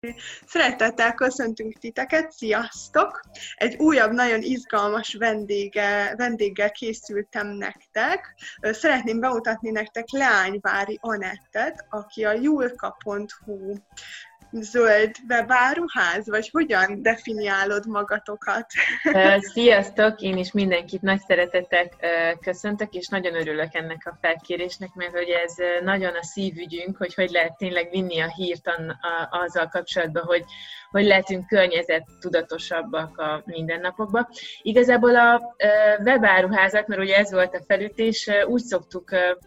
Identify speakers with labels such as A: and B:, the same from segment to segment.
A: Szeretettel köszöntünk titeket, sziasztok! Egy újabb, nagyon izgalmas vendéggel készültem nektek. Szeretném bemutatni nektek Leányvári Anettet, aki a julka.hu zöld webáruház, vagy hogyan definiálod magatokat?
B: Sziasztok! Én is mindenkit nagy szeretettel köszöntök, és nagyon örülök ennek a felkérésnek, mert hogy ez nagyon a szívügyünk, hogy lehet tényleg vinni a hírt azzal kapcsolatban, hogy lehetünk környezettudatosabbak a mindennapokban. Igazából a webáruházat, mert ugye ez volt a felütés, úgy szoktuk,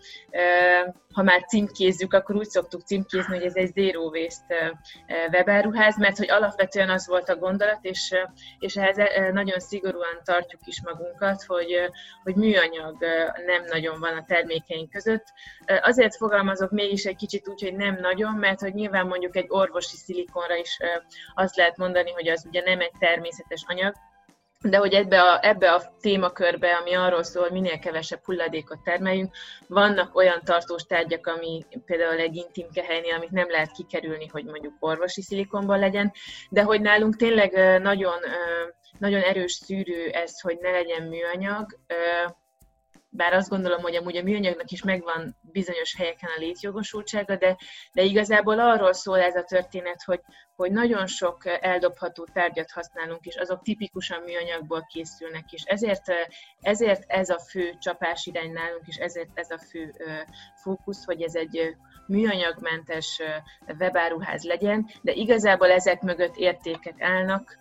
B: ha már címkézzük, akkor úgy szoktuk címkézni, hogy ez egy zero waste webáruház, mert hogy alapvetően az volt a gondolat, és ehhez nagyon szigorúan tartjuk is magunkat, hogy műanyag nem nagyon van a termékeink között. Azért fogalmazok mégis egy kicsit úgy, hogy nem nagyon, mert hogy nyilván mondjuk egy orvosi szilikonra is azt lehet mondani, hogy az ugye nem egy természetes anyag, de hogy ebbe a témakörbe, ami arról szól, hogy minél kevesebb hulladékot termeljünk, vannak olyan tartós tárgyak, ami például egy intimkehelynél, amit nem lehet kikerülni, hogy mondjuk orvosi szilikonban legyen, de hogy nálunk tényleg nagyon, nagyon erős szűrő ez, hogy ne legyen műanyag, bár azt gondolom, hogy amúgy a műanyagnak is megvan bizonyos helyeken a létjogosultsága, de igazából arról szól ez a történet, hogy nagyon sok eldobható tárgyat használunk, és azok tipikusan műanyagból készülnek, és ezért ez a fő csapásirány nálunk, és ezért ez a fő fókusz, hogy ez egy műanyagmentes webáruház legyen, de igazából ezek mögött értékek állnak,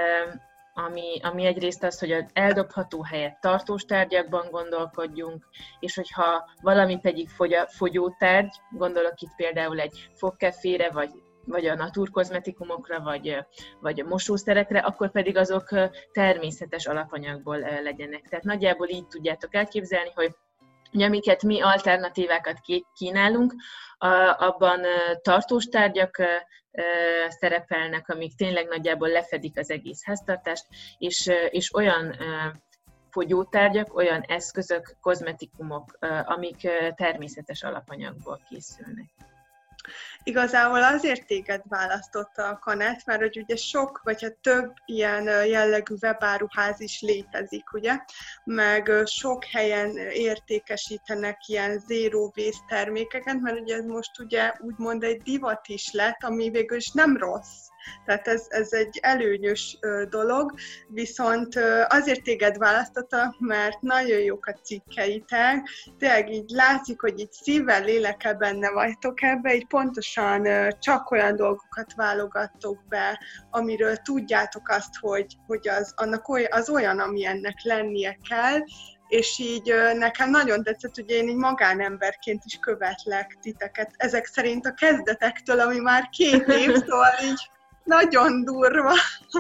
B: ami egyrészt az, hogy az eldobható helyett tartós tárgyakban gondolkodjunk, és hogyha valami pedig fogyótárgy, gondolok itt például egy fogkefére, vagy a naturkozmetikumokra, vagy a mosószerekre, akkor pedig azok természetes alapanyagból legyenek. Tehát nagyjából így tudjátok elképzelni, hogy amiket mi alternatívákat kínálunk, abban tartós tárgyak szerepelnek, amik tényleg nagyjából lefedik az egész háztartást, és olyan fogyótárgyak, olyan eszközök, kozmetikumok, amik természetes alapanyagból készülnek.
A: Igazából azért téged választotta a Kanett, mert hogy ugye sok, vagy hát több ilyen jellegű webáruház is létezik, ugye? Meg sok helyen értékesítenek ilyen zero waste termékeket, mert ugye ez most ugye úgymond egy divat is lett, ami végül is nem rossz. Tehát ez egy előnyös dolog, viszont azért téged választottak, mert nagyon jók a cikkeitek, tényleg így látszik, hogy így szívvel, lélekkel benne vagytok ebbe, így pontosan csak olyan dolgokat válogattok be, amiről tudjátok azt, hogy az olyan, ami ennek lennie kell, és így nekem nagyon tetszett, hogy én így magánemberként is követlek titeket ezek szerint a kezdetektől, ami már 2 év, szóval így nagyon durva,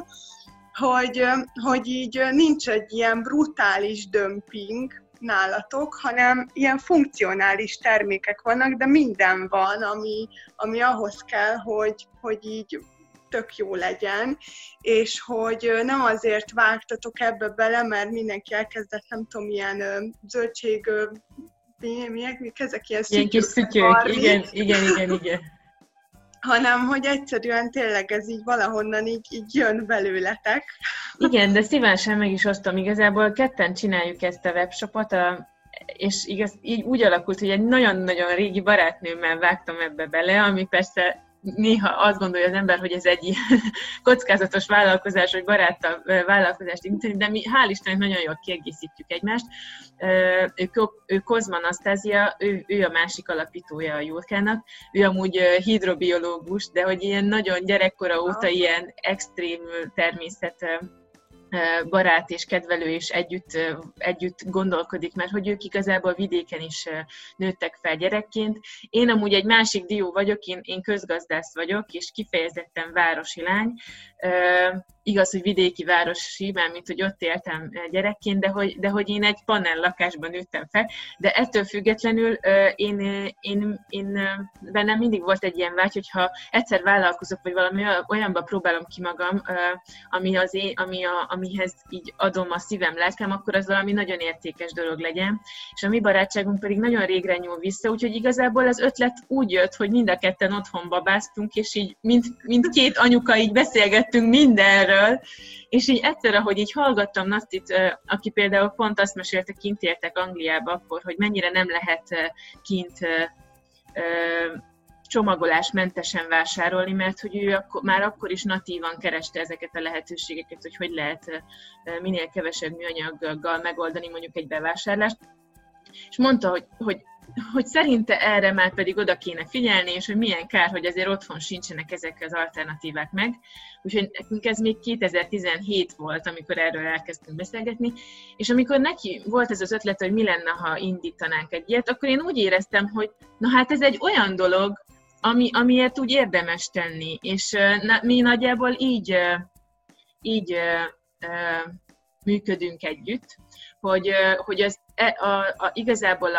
A: hogy így nincs egy ilyen brutális dömping nálatok, hanem ilyen funkcionális termékek vannak, de minden van, ami ahhoz kell, hogy így tök jó legyen, és hogy nem azért vágtatok ebbe bele, mert mindenki elkezdett, nem tudom, ilyen zöldség, ezek ilyen
B: kis szütyők, igen.
A: Hanem, hogy egyszerűen tényleg ez így valahonnan így jön belőletek.
B: Igen, de szívesen meg is osztom. Igazából ketten csináljuk ezt a webshopot, és így úgy alakult, hogy egy nagyon-nagyon régi barátnőmmel vágtam ebbe bele, ami persze néha azt gondolja az ember, hogy ez egy kockázatos vállalkozás, vagy baráttal vállalkozást indítani, de mi hál' Istennek nagyon jól kiegészítjük egymást. Ő Kozma Anasztázia, ő a másik alapítója a Julkának, ő amúgy hidrobiológus, de hogy ilyen nagyon gyerekkora óta ilyen extrém természet barát és kedvelő, és együtt gondolkodik, mert hogy ők igazából vidéken is nőttek fel gyerekként. Én amúgy egy másik dió vagyok, én közgazdász vagyok, és kifejezetten városi lány, igaz, hogy vidéki városi, mármint, hogy ott éltem gyerekként, de hogy én egy panel lakásban nőttem fel, de ettől függetlenül én bennem mindig volt egy ilyen vágy, hogyha egyszer vállalkozok, vagy valami olyanba próbálom ki magam, amihez így adom a szívem, lelkem, akkor az valami nagyon értékes dolog legyen. És a mi barátságunk pedig nagyon régre nyúl vissza, úgyhogy igazából az ötlet úgy jött, hogy mind a ketten otthon babáztunk, és így mint két anyuka így beszélgettünk mindenről, és így egyszer, ahogy így hallgattam Nasztit, aki például pont azt mesélte, kint éltek Angliába akkor, hogy mennyire nem lehet kint csomagolásmentesen vásárolni, mert hogy ő már akkor is natívan kereste ezeket a lehetőségeket, hogy lehet minél kevesebb műanyaggal megoldani mondjuk egy bevásárlást. És mondta, hogy szerinte erre már pedig oda kéne figyelni, és hogy milyen kár, hogy azért otthon sincsenek ezek az alternatívák meg. Úgyhogy nekünk ez még 2017 volt, amikor erről elkezdtünk beszélgetni, és amikor neki volt ez az ötlet, hogy mi lenne, ha indítanánk egy ilyet, akkor én úgy éreztem, hogy na hát ez egy olyan dolog, amiért úgy érdemes tenni, és mi nagyjából így működünk együtt, hogy igazából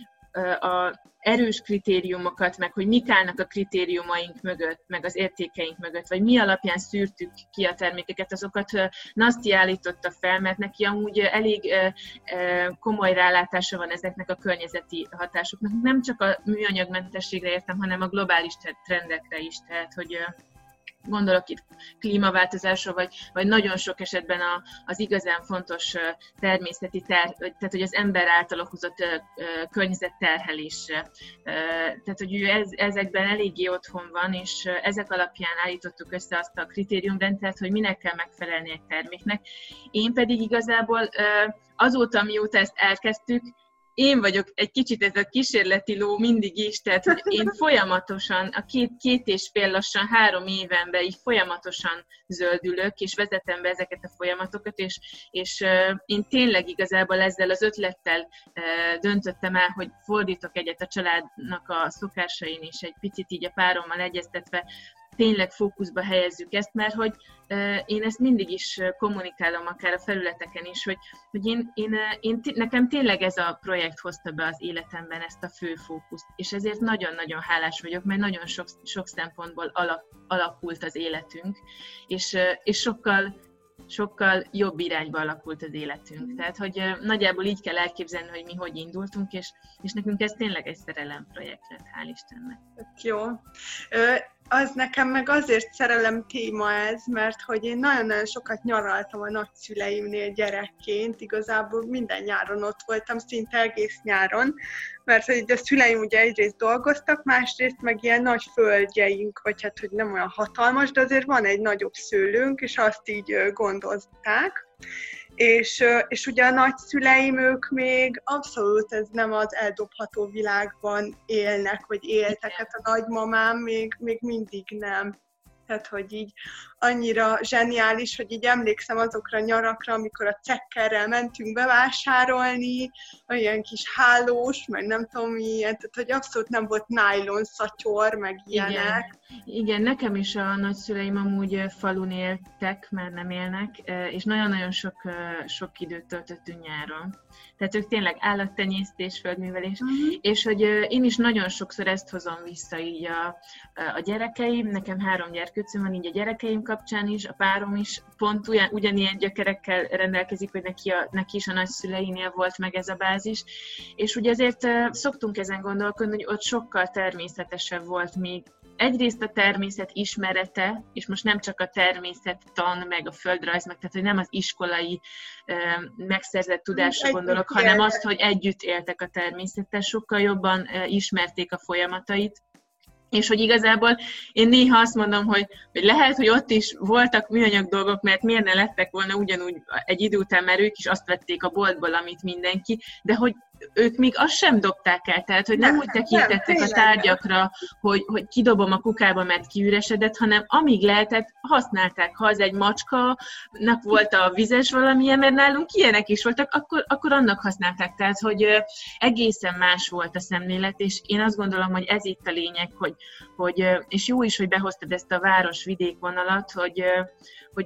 B: a erős kritériumokat, meg hogy mik állnak a kritériumaink mögött, meg az értékeink mögött, vagy mi alapján szűrtük ki a termékeket, azokat Naszti állította fel, mert neki amúgy elég komoly rálátása van ezeknek a környezeti hatásoknak. Nem csak a műanyagmentességre értem, hanem a globális trendekre is, tehát hogy gondolok itt klímaváltozásra, vagy nagyon sok esetben az igazán fontos természeti tehát hogy az ember által okozott környezetterhelésre. Tehát, hogy ő ezekben eléggé otthon van, és ezek alapján állítottuk össze azt a kritériumrendszert, hogy minek kell megfelelni egy terméknek. Én pedig igazából azóta, mióta ezt elkezdtük, én vagyok egy kicsit ez a kísérleti ló mindig is, tehát hogy én folyamatosan, a két és fél lassan 3 évenben így folyamatosan zöldülök, és vezetem be ezeket a folyamatokat, és én tényleg igazából ezzel az ötlettel döntöttem el, hogy fordítok egyet a családnak a szokásain, és egy picit így a párommal egyeztetve tényleg fókuszba helyezzük ezt, mert hogy én ezt mindig is kommunikálom, akár a felületeken is, hogy nekem tényleg ez a projekt hozta be az életemben ezt a fő fókuszt, és ezért nagyon-nagyon hálás vagyok, mert nagyon sok szempontból alakult az életünk, és sokkal jobb irányba alakult az életünk. Tehát, hogy nagyjából így kell elképzelni, hogy mi hogy indultunk, és nekünk ez tényleg egy szerelemprojekt lett, hál' Istennek.
A: Jó. Az nekem meg azért szerelem téma ez, mert hogy én nagyon-nagyon sokat nyaraltam a nagyszüleimnél gyerekként, igazából minden nyáron ott voltam, szinte egész nyáron, mert hogy a szüleim ugye egyrészt dolgoztak, másrészt meg ilyen nagy földjeink, vagy hát, hogy nem olyan hatalmas, de azért van egy nagyobb szőlőnk, és azt így gondozták. És ugye a nagyszüleim, ők még abszolút ez nem az eldobható világban élnek, vagy éltek, hát a nagymamám még mindig nem. Tehát, hogy így annyira zseniális, hogy így emlékszem azokra a nyarakra, amikor a cekkerrel mentünk bevásárolni, olyan kis hálós, meg nem tudom milyen, tehát, hogy abszolút nem volt nylon szatyor, meg ilyenek.
B: Igen, nekem is a nagyszüleim amúgy falun éltek, már nem élnek, és nagyon-nagyon sok időt töltöttünk nyáron. Tehát ők tényleg állattenyésztés, földművelés, és hogy én is nagyon sokszor ezt hozom vissza így a gyerekeim, nekem 3 gyerkőcöm van, így a gyerekeim kapcsán is, a párom is pont ugyanilyen gyökerekkel rendelkezik, hogy neki is a nagyszüleinél volt meg ez a bázis, és ugye azért szoktunk ezen gondolkodni, hogy ott sokkal természetesebb volt még egyrészt a természet ismerete, és most nem csak a természettan, meg a földrajz, meg tehát, hogy nem az iskolai megszerzett tudásra gondolok, hanem azt, hogy együtt éltek a természettel, sokkal jobban ismerték a folyamatait, és hogy igazából én néha azt mondom, hogy lehet, hogy ott is voltak műanyag dolgok, mert miért ne lettek volna ugyanúgy egy idő után, mert ők is azt vették a boltból, amit mindenki, de hogy ők még azt sem dobták el, tehát hogy nem úgy tekintettek a tárgyakra, hogy kidobom a kukába, mert kiüresedett, hanem amíg lehetett, használták. Ha az egy macskának volt a vizes valamilyen, mert nálunk ilyenek is voltak, akkor annak használták. Tehát, hogy egészen más volt a szemlélet, és én azt gondolom, hogy ez itt a lényeg, hogy és jó is, hogy behoztad ezt a város-vidék vonalat,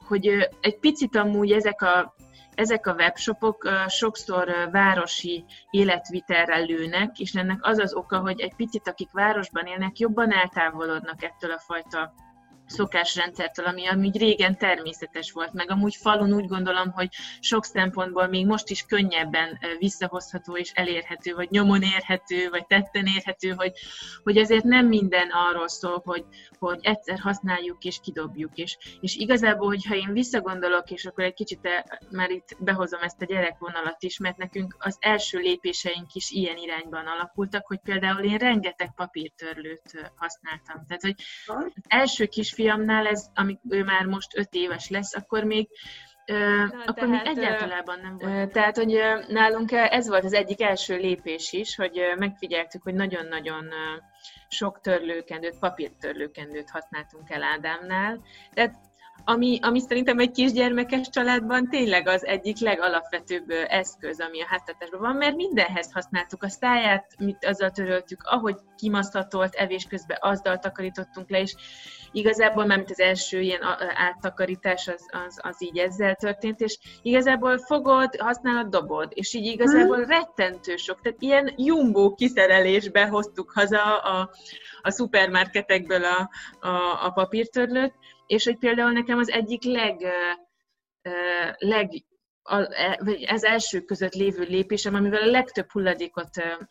B: hogy egy picit amúgy ezek a webshopok sokszor városi életvitelre lőnek, és ennek az az oka, hogy egy picit akik városban élnek, jobban eltávolodnak ettől a fajta szokásrendszertől, ami amúgy régen természetes volt, meg amúgy falun úgy gondolom, hogy sok szempontból még most is könnyebben visszahozható és elérhető, vagy nyomon érhető, vagy tetten érhető, hogy ezért nem minden arról szól, hogy egyszer használjuk és kidobjuk. És igazából, hogyha én visszagondolok, és akkor egy kicsit már itt behozom ezt a gyerekvonalat is, mert nekünk az első lépéseink is ilyen irányban alakultak, hogy például én rengeteg papírtörlőt használtam. Tehát, hogy az első kisfiamnál amíg ő már most 5 éves lesz, akkor még még egyáltalán nem volt. Tehát, hogy nálunk ez volt az egyik első lépés is, hogy megfigyeltük, hogy nagyon-nagyon sok törlőkendőt, papírtörlőkendőt használtunk el Ádámnál. Tehát ami szerintem egy kisgyermekes családban tényleg az egyik legalapvetőbb eszköz, ami a háztartásban van, mert mindenhez használtuk a száját, azzal töröltük, ahogy kimaszatolt, evés közben azzal takarítottunk le, és igazából már mint az első ilyen áttakarítás az így ezzel történt, és igazából fogod, használod, dobod, és így igazából rettentő sok, tehát ilyen jumbo kiszerelésbe hoztuk haza a szupermarketekből a papírtörlőt, és hogy például nekem az egyik az első között lévő lépésem, amivel a legtöbb hulladékot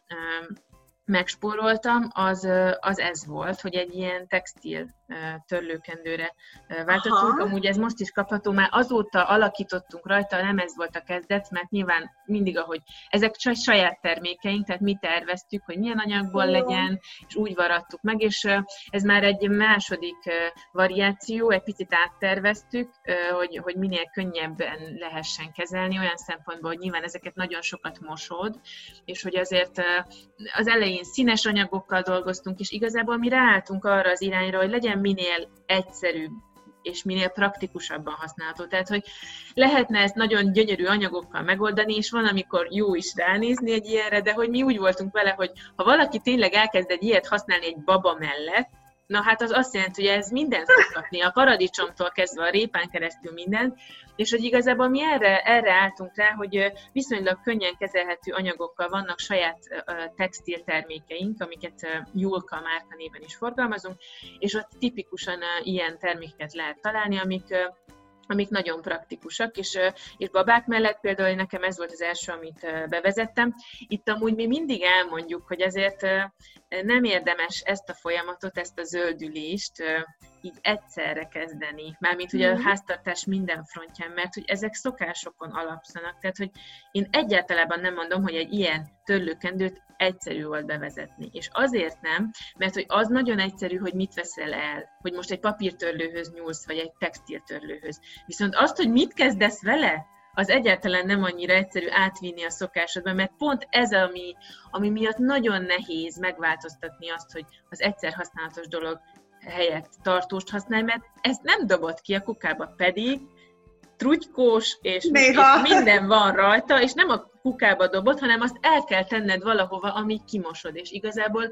B: megspóroltam, az ez volt, hogy egy ilyen textil törlőkendőre váltottunk. Amúgy ez most is kapható, már azóta alakítottunk rajta, nem ez volt a kezdet, mert nyilván mindig, ahogy ezek saját termékeink, tehát mi terveztük, hogy milyen anyagból legyen, és úgy varadtuk meg, és ez már egy második variáció, egy picit átterveztük, hogy minél könnyebben lehessen kezelni, olyan szempontból, hogy nyilván ezeket nagyon sokat mosod, és hogy azért az elején színes anyagokkal dolgoztunk, és igazából mi ráálltunk arra az irányra, hogy legyen minél egyszerűbb és minél praktikusabban használható. Tehát, hogy lehetne ezt nagyon gyönyörű anyagokkal megoldani, és van, amikor jó is ránézni egy ilyenre, de hogy mi úgy voltunk vele, hogy ha valaki tényleg elkezd egy ilyet használni egy baba mellett, na hát az azt jelenti, hogy ez mindent fog kapni, a paradicsomtól kezdve a répán keresztül mindent, és hogy igazából mi erre álltunk rá, hogy viszonylag könnyen kezelhető anyagokkal vannak saját textil termékeink, amiket Julka márkanéven is forgalmazunk, és ott tipikusan ilyen termékeket lehet találni, amik nagyon praktikusak, és babák mellett például nekem ez volt az első, amit bevezettem. Itt amúgy mi mindig elmondjuk, hogy azért nem érdemes ezt a folyamatot, ezt a zöldülést így egyszerre kezdeni. Mármint ugye a háztartás minden frontján, mert hogy ezek szokásokon alapszanak. Tehát, hogy én egyáltalán nem mondom, hogy egy ilyen törlőkendőt egyszerű volt bevezetni. És azért nem, mert hogy az nagyon egyszerű, hogy mit veszel el, hogy most egy papírtörlőhöz nyúlsz, vagy egy textiltörlőhöz. Viszont azt, hogy mit kezdesz vele, az egyáltalán nem annyira egyszerű átvinni a szokásodba, mert pont ez, ami miatt nagyon nehéz megváltoztatni azt, hogy az egyszer használatos dolog helyett tartóst használj, mert ezt nem dobott ki a kukába, pedig trutykós, és minden van rajta, és nem a kukába dobod, hanem azt el kell tenned valahova, amíg kimosod. És igazából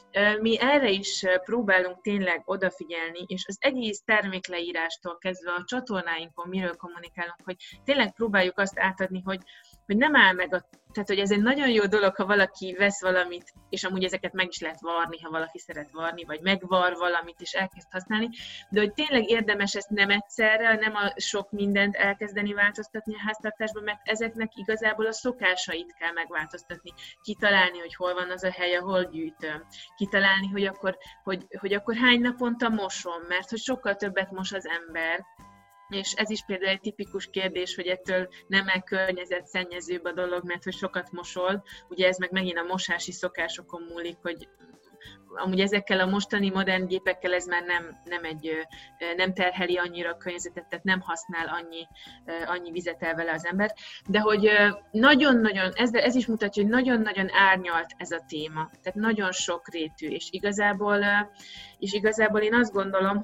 B: mi erre is próbálunk tényleg odafigyelni, és az egész termékleírástól kezdve a csatornáinkon miről kommunikálunk, hogy tényleg próbáljuk azt átadni, hogy nem áll meg tehát, hogy ez egy nagyon jó dolog, ha valaki vesz valamit, és amúgy ezeket meg is lehet varni, ha valaki szeret varni, vagy megvar valamit, és elkezd használni, de hogy tényleg érdemes ezt nem egyszerre, nem a sok mindent elkezdeni változtatni a háztartásban, mert ezeknek igazából a szokásait kell megváltoztatni. Kitalálni, hogy hol van az a hely, ahol gyűjtöm. Kitalálni, hogy akkor hány naponta mosom, mert hogy sokkal többet mos az ember. És ez is például egy tipikus kérdés, hogy ettől nem környezetszennyezőbb a dolog, mert hogy sokat mosol. Ugye ez meg megint a mosási szokásokon múlik, hogy amúgy ezekkel a mostani modern gépekkel ez már nem terheli annyira a környezetet, tehát nem használ annyi vizet el vele az ember. De hogy nagyon-nagyon, ez is mutatja, hogy nagyon-nagyon árnyalt ez a téma. Tehát nagyon sokrétű, és igazából én azt gondolom,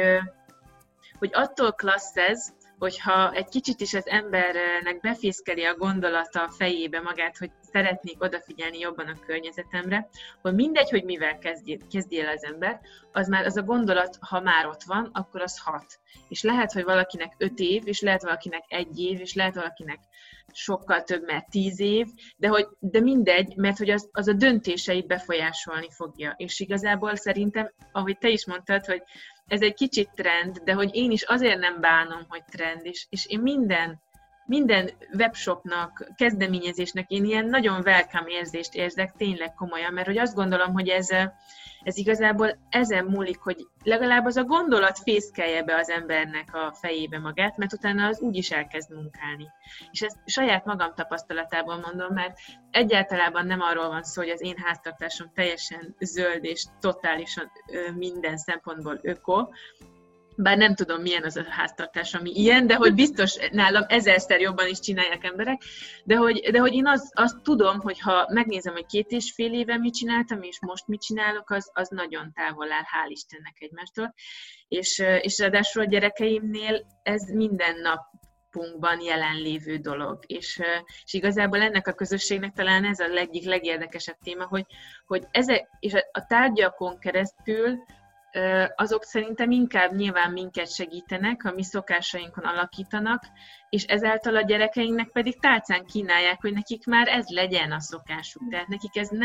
B: hogy attól klassz ez, hogyha egy kicsit is az embernek befészkeli a gondolata a fejébe magát, hogy szeretnék odafigyelni jobban a környezetemre, hogy mindegy, hogy mivel kezdjél az ember, az a gondolat, ha már ott van, akkor az hat. És lehet, hogy valakinek 5 év, és lehet valakinek 1 év, és lehet valakinek sokkal több, mert 10 év, de mindegy, mert hogy az a döntéseit befolyásolni fogja. És igazából szerintem, ahogy te is mondtad, hogy ez egy kicsit trend, de hogy én is azért nem bánom, hogy trend, és én minden webshopnak, kezdeményezésnek én ilyen nagyon welcome érzést érzek, tényleg komolyan, mert hogy azt gondolom, hogy ez igazából ezen múlik, hogy legalább az a gondolat fészkelje be az embernek a fejébe magát, mert utána az úgy is elkezd munkálni. És ezt saját magam tapasztalatából mondom, mert egyáltalán nem arról van szó, hogy az én háztartásom teljesen zöld és totálisan minden szempontból öko, bár nem tudom, milyen az a háztartás, ami ilyen, de hogy biztos nálam 1000-szer jobban is csinálják emberek, de hogy én azt tudom, hogy ha megnézem, hogy 2,5 éve mit csináltam, és most mit csinálok, az nagyon távol áll, hál' Istennek egymástól. És ráadásul a gyerekeimnél ez minden napunkban jelenlévő dolog. És igazából ennek a közösségnek talán ez a egyik legérdekesebb téma, hogy ezek, és a tárgyakon keresztül azok szerintem inkább nyilván minket segítenek, a mi szokásainkon alakítanak, és ezáltal a gyerekeinknek pedig tálcán kínálják, hogy nekik már ez legyen a szokásuk. Tehát nekik ez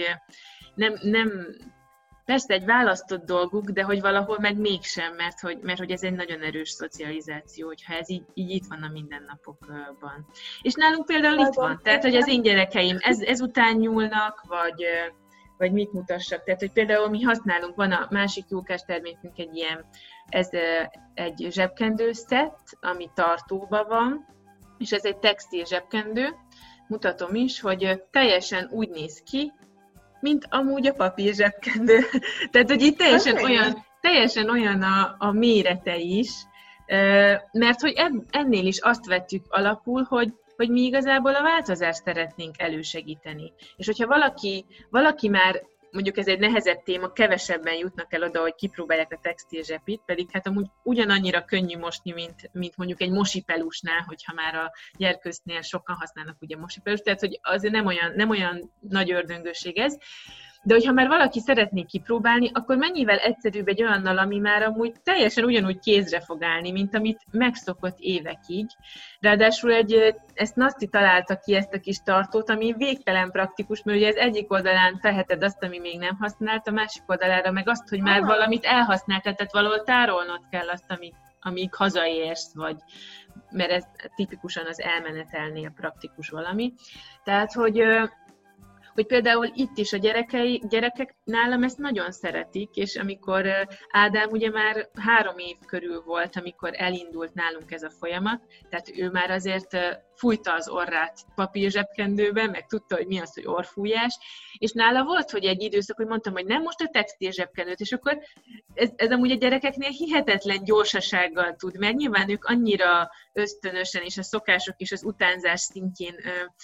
B: nem persze egy választott dolguk, de hogy valahol meg mégsem, mert hogy ez egy nagyon erős szocializáció, hogyha ez így itt van a mindennapokban. És nálunk például itt van, tehát hogy az én gyerekeim ezután nyúlnak, vagy mit mutassak. Tehát, hogy például mi használunk, van a másik jókás termékünk egy ilyen, ez egy zsebkendő szett, ami tartóban van, és ez egy textil zsebkendő. Mutatom is, hogy teljesen úgy néz ki, mint amúgy a papír zsebkendő. Tehát, hogy itt teljesen olyan a mérete is, mert hogy ennél is azt vettük alapul, hogy mi igazából a változást szeretnénk elősegíteni. És hogyha valaki már, mondjuk ez egy nehezebb téma, kevesebben jutnak el oda, hogy kipróbálják a textil zsepit, pedig hát amúgy ugyanannyira könnyű mosni, mint mondjuk egy mosipelusnál, hogyha már a gyerkőcnél sokan használnak ugye mosipelust, tehát hogy azért nem olyan nagy ördöngőség ez. De hogyha már valaki szeretné kipróbálni, akkor mennyivel egyszerűbb egy olyannal, ami már amúgy teljesen ugyanúgy kézre fog állni, mint amit megszokott évekig. Ráadásul ezt Naszti találta ki, ezt a kis tartót, ami végtelen praktikus, mert ugye az egyik oldalán teheted azt, ami még nem használt, a másik oldalára meg azt, hogy már valamit elhasználtad, tehát valahol tárolnod kell azt, amíg hazaérsz, mert ez tipikusan az elmenetelnél praktikus valami. Tehát, hogy például itt is a gyerekek nálam ezt nagyon szeretik, és amikor Ádám ugye már 3 év körül volt, amikor elindult nálunk ez a folyamat, tehát ő már azért fújta az orrát papírzsebkendőben, meg tudta, hogy mi az, hogy orrfújás, és nála volt, hogy egy időszak, hogy mondtam, hogy nem most a textil zsebkendőt, és akkor ez amúgy a gyerekeknél hihetetlen gyorsasággal tud, mert nyilván ők annyira ösztönösen, és a szokások és az utánzás szintjén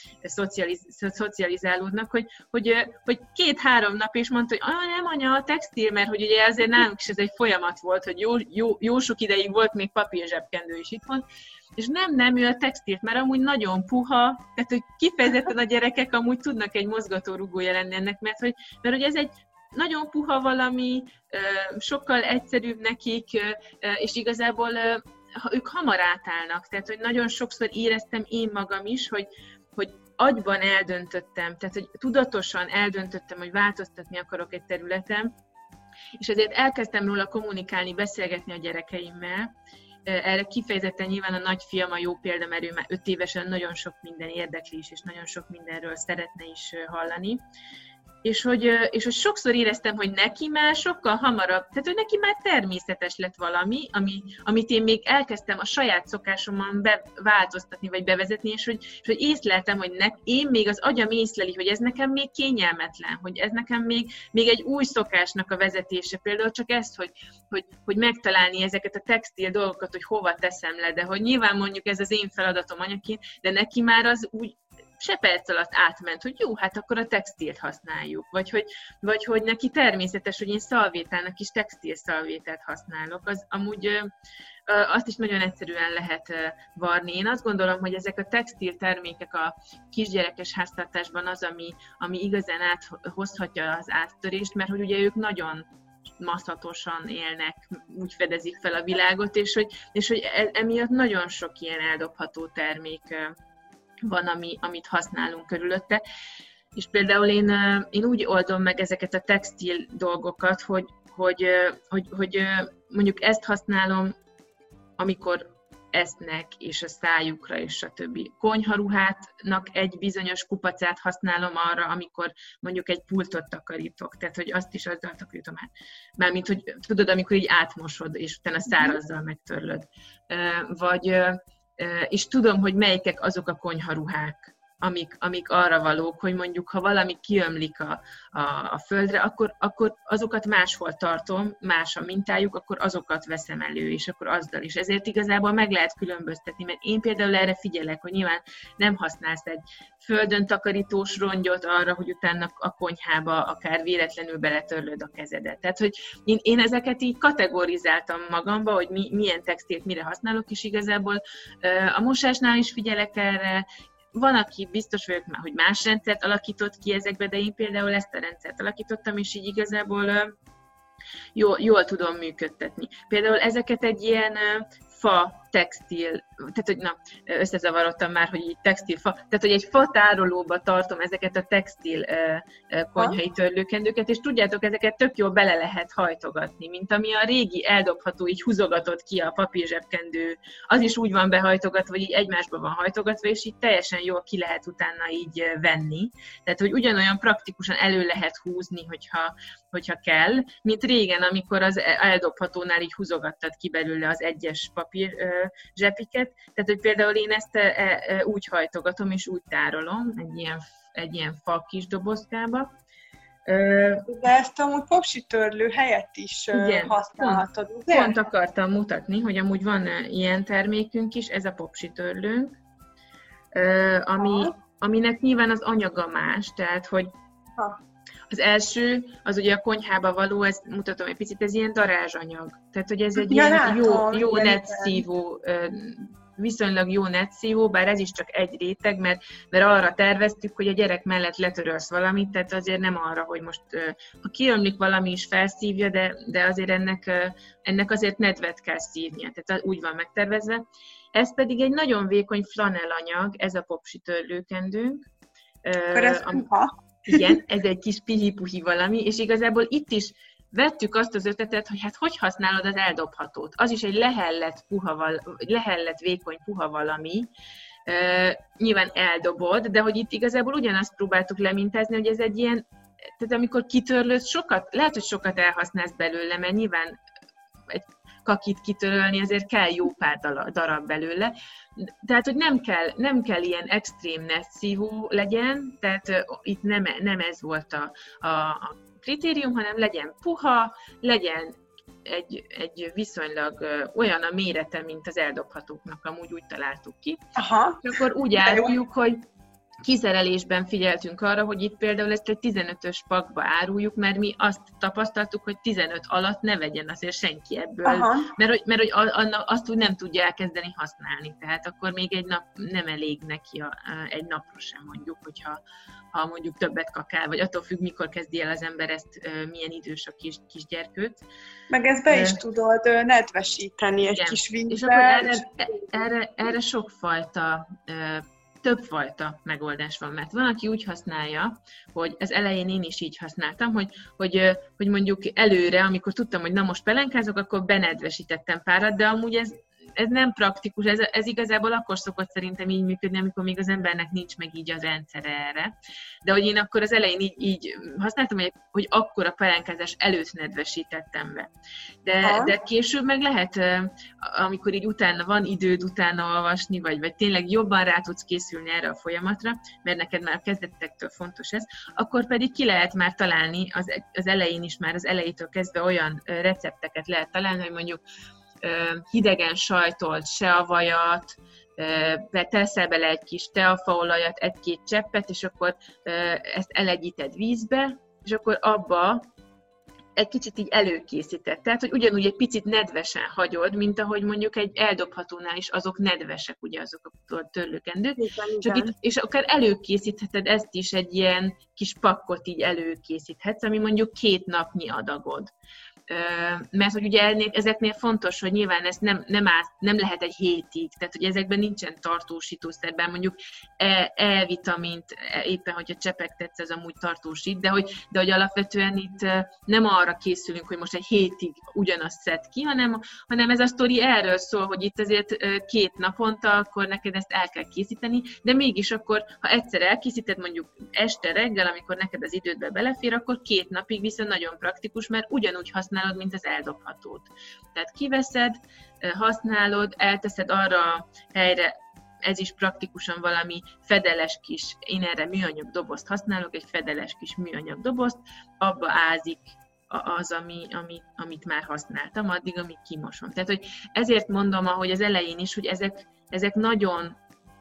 B: szocializálódnak, hogy 2-3 nap is mondta, hogy nem anya, a textil, mert hogy ugye azért nálunk is ez egy folyamat volt, hogy jó sok ideig volt még papírzsebkendő is itthon, és nem, ő a textilt, mert amúgy nagyon puha, tehát hogy kifejezetten a gyerekek amúgy tudnak egy mozgatórugója lenni ennek, mert hogy ez egy nagyon puha valami, sokkal egyszerűbb nekik, és igazából ők hamar átállnak, tehát hogy nagyon sokszor éreztem én magam is, hogy agyban eldöntöttem, tehát hogy tudatosan eldöntöttem, hogy változtatni akarok egy területen, és ezért elkezdtem róla kommunikálni, beszélgetni a gyerekeimmel. Erre kifejezetten nyilván a nagyfiam a jó példa, mert ő már 5 évesen nagyon sok minden érdekli is, és nagyon sok mindenről szeretne is hallani. És hogy sokszor éreztem, hogy neki már sokkal hamarabb, tehát hogy neki már természetes lett valami, amit én még elkezdtem a saját szokásomon változtatni, vagy bevezetni, és hogy észleltem, hogy én még az agyam észleli, hogy ez nekem még kényelmetlen, hogy ez nekem még egy új szokásnak a vezetése, például csak ezt, hogy megtalálni ezeket a textil dolgokat, hogy hova teszem le, de hogy nyilván mondjuk ez az én feladatom anyaként, de neki már az úgy, se perc alatt átment, hogy jó, hát akkor a textilt használjuk, vagy hogy neki természetes, hogy én szalvétának is textil szalvétát használok, az amúgy azt is nagyon egyszerűen lehet varni. Én azt gondolom, hogy ezek a textil termékek a kisgyerekes háztartásban az, ami igazán hozhatja az áttörést, mert hogy ugye ők nagyon maszatosan élnek, úgy fedezik fel a világot, és hogy emiatt nagyon sok ilyen eldobható termék van, amit használunk körülötte. És például én úgy oldom meg ezeket a textil dolgokat, hogy mondjuk ezt használom, amikor esznek, és a szájukra, és a többi. Konyharuhátnak egy bizonyos kupacát használom arra, amikor mondjuk egy pultot takarítok, tehát hogy azt is azzal takarítom át. Mármint, hogy tudod, amikor így átmosod, és utána szárazzal megtörlöd. És tudom, hogy melyikek azok a konyharuhák, amik arra valók, hogy mondjuk, ha valami kiömlik a földre, akkor azokat máshol tartom, más a mintájuk, akkor azokat veszem elő, és akkor azzal is. Ezért igazából meg lehet különböztetni, mert én például erre figyelek, hogy nyilván nem használsz egy földön takarítós rongyot arra, hogy utána a konyhába akár véletlenül beletörlöd a kezedet. Tehát, hogy én ezeket így kategorizáltam magamba, hogy milyen textilt mire használok, és igazából a mosásnál is figyelek erre. Van, aki biztos vagyok már, hogy más rendszert alakított ki ezekbe, de én például ezt a rendszert alakítottam, és így igazából jól tudom működtetni. Például ezeket egy ilyen fa, textil, tehát hogy összezavarodtam már, hogy így textil-fa, tehát hogy egy fatárolóba tartom ezeket a textil konyhai törlőkendőket, és tudjátok, ezeket tök jól bele lehet hajtogatni, mint ami a régi eldobható, így húzogatott ki a papírzsebkendő, az is úgy van behajtogatva, vagy így egymásba van hajtogatva, és így teljesen jól ki lehet utána így venni. Tehát, hogy ugyanolyan praktikusan elő lehet húzni, hogyha kell, mint régen, amikor az eldobhatónál így húzogattad ki belőle az egyes papír zsepiket. Tehát, hogy például én ezt úgy hajtogatom és úgy tárolom egy ilyen fa kis dobozkába.
A: De ezt amúgy popsitörlő helyett is használhatod, ugye?
B: Pont akartam mutatni, hogy amúgy van ilyen termékünk is, ez a popsitörlőnk, aminek nyilván az anyaga más, tehát, hogy az első, az ugye a konyhába való, ezt mutatom egy picit, ez ilyen darázsanyag. Tehát, hogy ez egy ilyen jó netszívó, viszonylag jó netszívó, bár ez is csak egy réteg, mert arra terveztük, hogy a gyerek mellett letörölsz valamit, tehát azért nem arra, hogy most ha kiömlik valami is felszívja, de azért ennek azért nedvet kell szívnia, tehát úgy van megtervezve. Ez pedig egy nagyon vékony flanellanyag, ez a popsitörlőkendőnk.
A: Akkor ez
B: igen, ez egy kis pihi-puhi valami, és igazából itt is vettük azt az ötletet, hogy hát hogy használod az eldobhatót. Az is egy lehellett vékony puha valami, nyilván eldobod, de hogy itt igazából ugyanazt próbáltuk lemintázni, hogy ez egy ilyen, tehát amikor kitörlődsz, lehet, hogy sokat elhasználsz belőle, mert nyilván egy kakit kitörölni, azért kell jó pár darab belőle. Tehát, hogy nem kell ilyen extrém netszívó legyen, tehát itt nem ez volt a kritérium, hanem legyen puha, legyen egy viszonylag olyan a mérete, mint az eldobhatóknak, amúgy úgy találtuk ki.
A: Aha.
B: És akkor úgy áruljuk, hogy kiszerelésben figyeltünk arra, hogy itt például ezt egy 15-ös pakba áruljuk, mert mi azt tapasztaltuk, hogy 15 alatt ne vegyen azért senki ebből, mert hogy azt úgy nem tudja elkezdeni használni. Tehát akkor még egy nap nem elég neki, egy napra sem mondjuk, hogyha mondjuk többet kakál, vagy attól függ, mikor kezdi el az ember ezt, milyen idős a kisgyerkőt.
A: Meg ezt be is tudod nedvesíteni egy kis vízben.
B: És akkor erre sokfajta többfajta megoldás van, mert van, aki úgy használja, hogy az elején én is így használtam, hogy mondjuk előre, amikor tudtam, hogy na most pelenkázok, akkor benedvesítettem párat, de amúgy ez nem praktikus, ez igazából akkor szokott szerintem így működni, amikor még az embernek nincs meg így az rendszere erre. De hogy én akkor az elején így használtam, hogy akkor a pelenkázás előtt nedvesítettem be. De később meg lehet, amikor így utána van időd utána olvasni, vagy tényleg jobban rá tudsz készülni erre a folyamatra, mert neked már a kezdetektől fontos ez, akkor pedig ki lehet már találni az elején is, már az elejétől kezdve olyan recepteket lehet találni, hogy mondjuk hidegen sajtolt seavajat, teszel bele egy kis teafaolajat, egy-két cseppet, és akkor ezt elegyíted vízbe, és akkor abba egy kicsit így előkészíted. Tehát, hogy ugyanúgy egy picit nedvesen hagyod, mint ahogy mondjuk egy eldobhatónál is azok nedvesek, ugye azok a törlőkendők. És akár előkészítheted ezt is, egy ilyen kis pakkot így előkészíthetsz, ami mondjuk 2 napnyi adagod. Mert hogy ugye ezeknél fontos, hogy nyilván ezt nem lehet egy hétig, tehát hogy ezekben nincsen tartósítószerben, mondjuk E-vitamint, éppen hogyha csepegtetsz, ez amúgy tartósít, de hogy alapvetően itt nem arra készülünk, hogy most egy hétig ugyanazt szed ki, hanem ez a sztori erről szól, hogy itt azért 2 naponta, akkor neked ezt el kell készíteni, de mégis akkor, ha egyszer elkészíted, mondjuk este reggel, amikor neked az idődbe belefér, akkor 2 napig viszont nagyon praktikus, mert ugyanúgy használod, mint az eldobhatót. Tehát kiveszed, használod, elteszed arra a helyre, ez is praktikusan valami fedeles kis, én erre műanyag dobozt használok, egy fedeles kis műanyag dobozt, abba ázik az, amit már használtam, addig, amíg kimosom. Tehát, hogy ezért mondom, ahogy az elején is, hogy ezek nagyon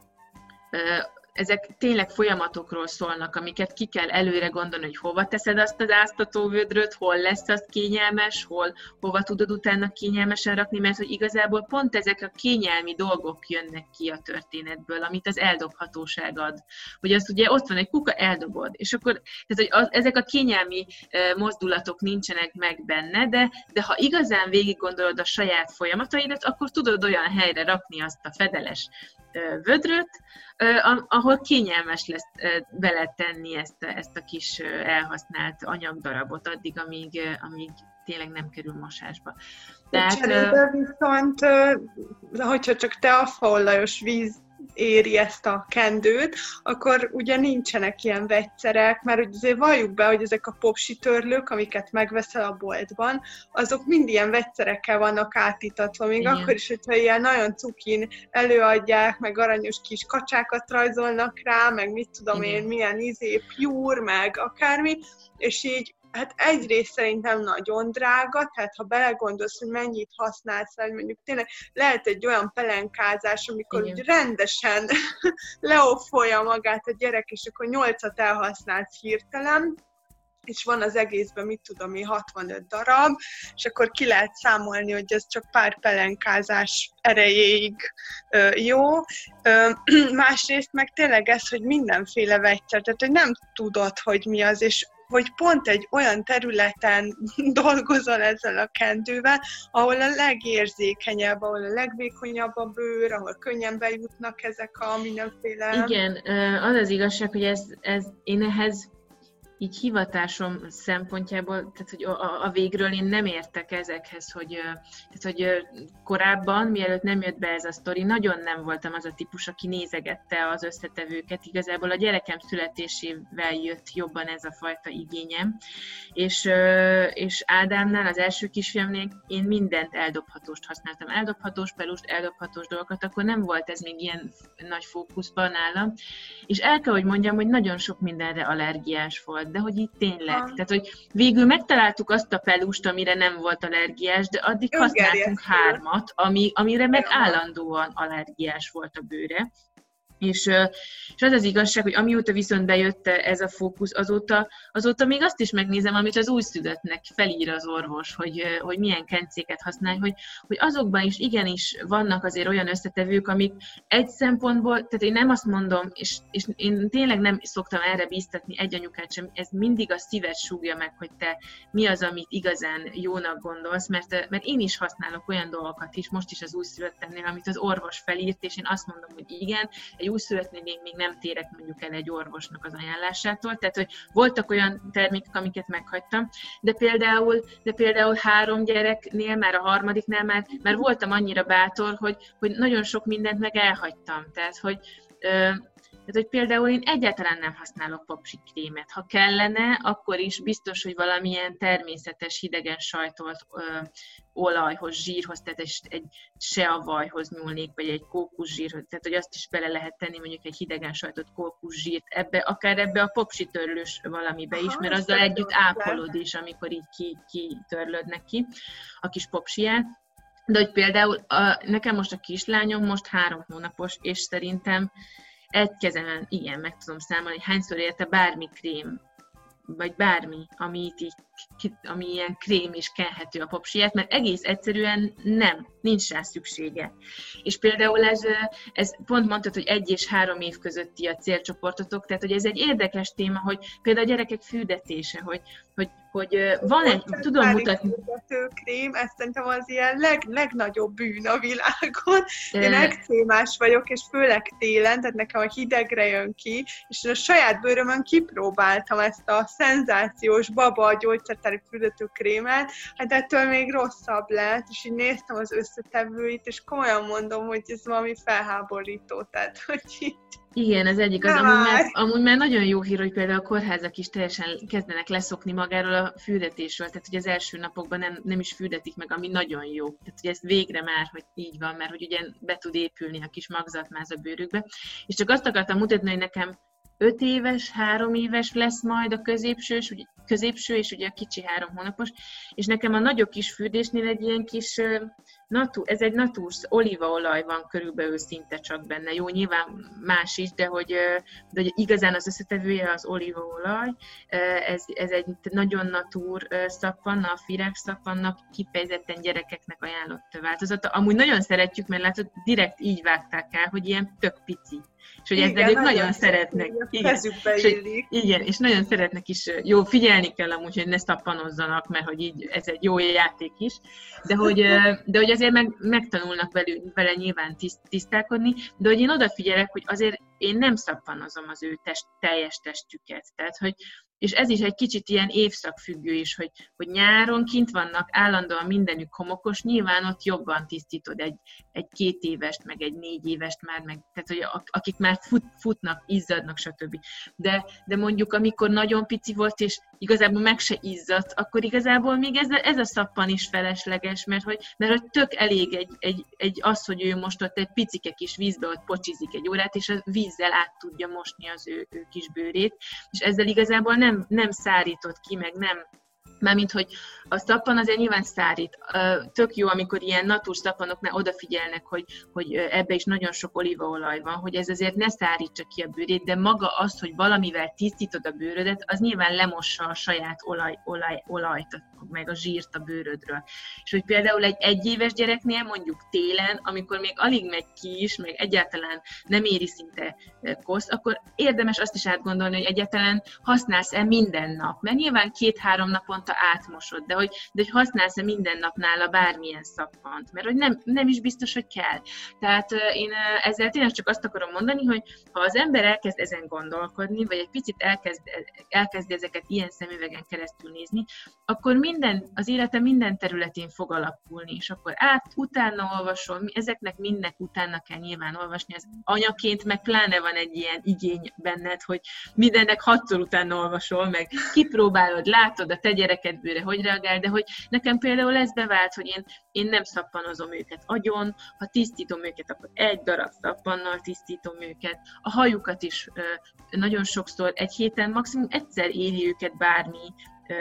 B: ezek tényleg folyamatokról szólnak, amiket ki kell előre gondolni, hogy hova teszed azt az áztatóvödröt, hol lesz az kényelmes, hova tudod utána kényelmesen rakni, mert hogy igazából pont ezek a kényelmi dolgok jönnek ki a történetből, amit az eldobhatóság ad. Hogy az ugye ott van egy kuka, eldobod, és akkor tehát, hogy ezek a kényelmi mozdulatok nincsenek meg benne, de ha igazán végig gondolod a saját folyamataidat, akkor tudod olyan helyre rakni azt a fedeles vödröt, ahol kényelmes lesz beletenni ezt a kis elhasznált anyagdarabot addig, amíg tényleg nem kerül mosásba.
A: Cserébe viszont, hogyha csak teafaolajos víz éri ezt a kendőt, akkor ugye nincsenek ilyen vegyszerek, mert azért valljuk be, hogy ezek a popsi törlők, amiket megveszel a boltban, azok mind ilyen vegyszerekkel vannak átítatva, még igen. Akkor is, hogyha ilyen nagyon cukin előadják, meg aranyos kis kacsákat rajzolnak rá, meg mit tudom igen. Én, milyen pjúr, meg akármi, és így hát egyrészt szerintem nagyon drága, tehát ha belegondolsz, hogy mennyit használsz, hogy mondjuk tényleg lehet egy olyan pelenkázás, amikor úgy rendesen leoffolja magát a gyerek, és akkor 8-at elhasználsz hirtelen, és van az egészben, mit tudom én, 65 darab, és akkor ki lehet számolni, hogy ez csak pár pelenkázás erejéig jó. Másrészt meg tényleg ez, hogy mindenféle vegyszer, tehát hogy nem tudod, hogy mi az, és hogy pont egy olyan területen dolgozol ezzel a kendővel, ahol a legérzékenyebb, ahol a legvékonyabb a bőr, ahol könnyen bejutnak ezek a mindenféle...
B: Igen, az az igazság, hogy én ehhez így hivatásom szempontjából, tehát hogy a végről én nem értek ezekhez, hogy korábban, mielőtt nem jött be ez a sztori, nagyon nem voltam az a típus, aki nézegette az összetevőket. Igazából a gyerekem születésével jött jobban ez a fajta igényem, és Ádámnál, az első kisfiamnél én mindent eldobhatóst használtam. Eldobhatós pelust, eldobhatós dolgokat, akkor nem volt ez még ilyen nagy fókuszban nálam, és el kell, hogy mondjam, hogy nagyon sok mindenre allergiás volt. De hogy itt tényleg. Tehát, hogy végül megtaláltuk azt a pelust, amire nem volt allergiás, de addig használtunk 3, amire meg állandóan allergiás volt a bőre. És az az igazság, hogy amióta viszont bejött ez a fókusz, azóta még azt is megnézem, amit az újszülöttnek felír az orvos, hogy milyen kencéket használj, hogy azokban is igenis vannak azért olyan összetevők, amik egy szempontból, tehát én nem azt mondom, és én tényleg nem szoktam erre bíztatni egy anyukát sem, ez mindig a szíved súgja meg, hogy te mi az, amit igazán jónak gondolsz, mert én is használok olyan dolgokat is, most is az újszülöttemnél, amit az orvos felírt, és én azt mondom, hogy igen, egy újszülöttnél még nem térek mondjuk el egy orvosnak az ajánlásától, tehát hogy voltak olyan termékek, amiket meghagytam, de például 3 gyereknél, már a 3-nál már voltam annyira bátor, hogy nagyon sok mindent meg elhagytam, tehát hogy például én egyáltalán nem használok popsi krémet. Ha kellene, akkor is biztos, hogy valamilyen természetes, hidegen sajtolt olajhoz, zsírhoz, tehát egy seavajhoz nyúlnék, vagy egy kókuszsírhoz, tehát hogy azt is bele lehet tenni mondjuk egy hidegen sajtott kókuszsírt, akár ebbe a popsi törlős valamibe is, mert azzal együtt ápolod is, amikor így kitörlöd neki a kis popsiját. De hogy például nekem most a kislányom most 3 hónapos, és szerintem egy kezemen igen, meg tudom számolni, hogy hányszor érte bármi krém, vagy bármi, ami ilyen krém és kenhető a popsiját, mert egész egyszerűen nincs rá szüksége. És például ez pont mondtad, hogy 1 és 3 év közötti a célcsoportotok, tehát hogy ez egy érdekes téma, hogy például a gyerekek fürdetése, hogy van egy, tudom mutatni.
A: Krém, ez szerintem az ilyen legnagyobb bűn a világon. Én ekcémás vagyok, és főleg télen, tehát nekem a hidegre jön ki, és a saját bőrömön kipróbáltam ezt a szenzációs baba gyógyszertári fürdőkrémet, hát ettől még rosszabb lett, és így néztem az összetevőit, és komolyan mondom, hogy ez valami felháborító, tehát hogy így...
B: Igen, az egyik az, amúgy már nagyon jó hír, hogy például a kórházak is teljesen kezdenek leszokni magáról a fürdetésről, tehát hogy az első napokban nem is fürdetik meg, ami nagyon jó. Tehát hogy ez végre már, hogy így van, mert hogy ugye be tud épülni a kis magzatmáz a bőrükbe. És csak azt akartam mutatni, hogy nekem 5 éves, 3 éves lesz majd a középső, és ugye a kicsi 3 hónapos, és nekem a nagyobb kis fürdésnél egy ilyen kis, ez egy natúr olívaolaj van körülbelül szinte csak benne. Jó, nyilván más is, de hogy igazán az összetevője az olívaolaj, ez egy nagyon natúr szappan, a Firák szappannak kifejezetten gyerekeknek ajánlott változata. Amúgy nagyon szeretjük, mert látod, direkt így vágták el, hogy ilyen tök pici. És hogy ezzel ők nagyon szeretnek. Igen, és nagyon szeretnek is. Jó, figyelni kell amúgy, hogy ne szappanozzanak, mert hogy így ez egy jó játék is. De hogy azért megtanulnak vele nyilván tisztálkodni, de hogy én odafigyelek, hogy azért én nem szappanozom az ő teljes testüket. Tehát, hogy és ez is egy kicsit ilyen évszakfüggő is, hogy nyáron kint vannak állandóan mindenük homokos, nyilván ott jobban tisztítod egy 2 évest, meg egy 4 évest már, meg, tehát hogy akik már futnak, izzadnak, stb. De mondjuk, amikor nagyon pici volt, és igazából meg se izzadt, akkor igazából még ez a szappan is felesleges, mert hogy tök elég egy az, hogy ő most ott egy picike kis vízbe ott pocsizik egy órát, és a vízzel át tudja mosni az ő kis bőrét, és ezzel igazából nem szárított ki, meg nem. Mármint, hogy a szappan azért nyilván szárít. Tök jó, amikor ilyen natúr szappanoknál odafigyelnek, hogy ebbe is nagyon sok olívaolaj van, hogy ez azért ne szárítsa ki a bőrét, de maga az, hogy valamivel tisztítod a bőrödet, az nyilván lemossa a saját olajt, meg a zsírt a bőrödről. És hogy például egy 1 éves gyereknél mondjuk télen, amikor még alig megy ki is, meg egyáltalán nem éri szinte kosz, akkor érdemes azt is átgondolni, hogy egyáltalán használsz-e minden nap. Mert nyilván 2-3 naponta átmosod, de hogy használsz-e minden nap nála bármilyen szappant, mert hogy nem is biztos, hogy kell. Tehát én ezzel tényleg csak azt akarom mondani, hogy ha az ember elkezd ezen gondolkodni, vagy egy picit elkezdi ezeket ilyen szemüvegen keresztül nézni, akkor az élete minden területén fog alakulni, és akkor utána olvasol, ezeknek mindnek utána kell nyilván olvasni, az anyaként meg pláne van egy ilyen igény benned, hogy mindennek 6-szor utána olvasol, meg kipróbálod, látod a te gyerekedbőre, hogy reagál, de hogy nekem például ez bevált, hogy én nem szappanozom őket agyon, ha tisztítom őket, akkor 1 darab szappannal tisztítom őket, a hajukat is nagyon sokszor egy héten maximum egyszer éri őket bármilyen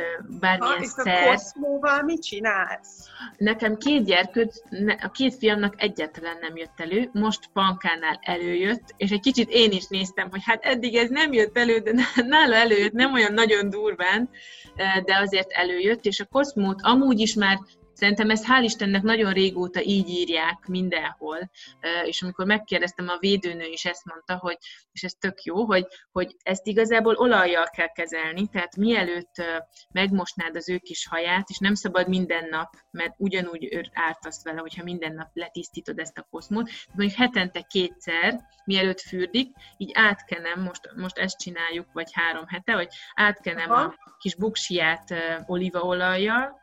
B: szer.
A: A Cosmóval mit csinálsz?
B: Nekem 2 a 2 fiamnak egyáltalán nem jött elő, most Pankánál előjött, és egy kicsit én is néztem, hogy hát eddig ez nem jött elő, de nála előjött, nem olyan nagyon durván, de azért előjött, és a Cosmót amúgy is már szerintem ezt hál' Istennek nagyon régóta így írják mindenhol, és amikor megkérdeztem, a védőnő is ezt mondta, és ez tök jó, hogy ezt igazából olajjal kell kezelni, tehát mielőtt megmosnád az ő kis haját, és nem szabad minden nap, mert ugyanúgy ártasz vele, hogyha minden nap letisztítod ezt a Cosmót, mondjuk hetente 2-szer, mielőtt fürdik, így átkenem, most ezt csináljuk, vagy 3 hete, hogy átkenem a kis buksiját olívaolajjal,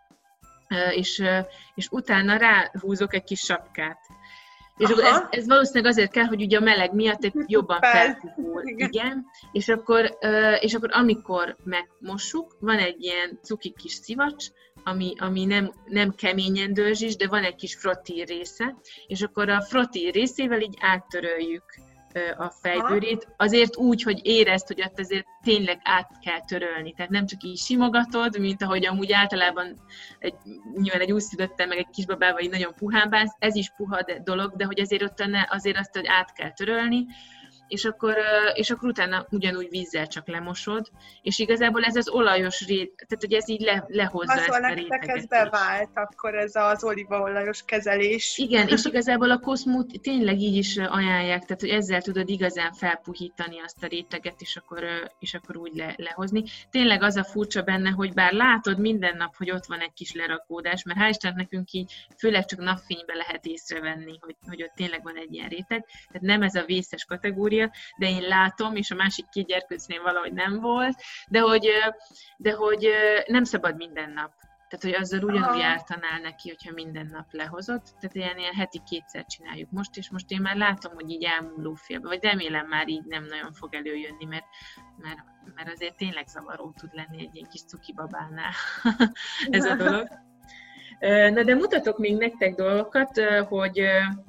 B: és utána ráhúzok egy kis sapkát. És ez valószínűleg azért kell, hogy ugye a meleg miatt jobban felpukul. Igen. És akkor amikor megmossuk, van egy ilyen cuki kis szivacs, ami nem keményen dörzsés, de van egy kis frottír része, és akkor a frottír részével így áttöröljük a fejbőrét, azért úgy, hogy érezd, hogy ott azért tényleg át kell törölni. Tehát nem csak így simogatod, mint ahogy amúgy általában nyilván egy újszülöttel, meg egy kisbabával így nagyon puhán bánsz, ez is puha dolog, de hogy azért ott azért azt, hogy át kell törölni, és akkor utána ugyanúgy vízzel csak lemosod, és igazából ez az olajos tehát hogy ez így lehozza ezt a réteget.
A: Ez bevált, akkor ez az olívaolajos kezelés.
B: Igen, és igazából a Cosmót tényleg így is ajánlják, tehát hogy ezzel tudod igazán felpuhítani azt a réteget, és akkor úgy lehozni. Tényleg az a furcsa benne, hogy bár látod minden nap, hogy ott van egy kis lerakódás, mert hál' Istennek nekünk így főleg csak napfényben lehet észrevenni, hogy ott tényleg van egy ilyen réteg, tehát nem ez a vészes kategória, de én látom, és a másik 2 gyerkőcnél valahogy nem volt, de hogy nem szabad minden nap. Tehát, hogy azzal ugyanúgy ártanál neki, hogyha minden nap lehozott. Tehát ilyen heti 2-szer csináljuk most, és most én már látom, hogy így elmúló félbe, vagy remélem már így nem nagyon fog előjönni, mert azért tényleg zavaró tud lenni egy ilyen kis cuki babánál ez a dolog. Na de mutatok még nektek dolgokat, hogy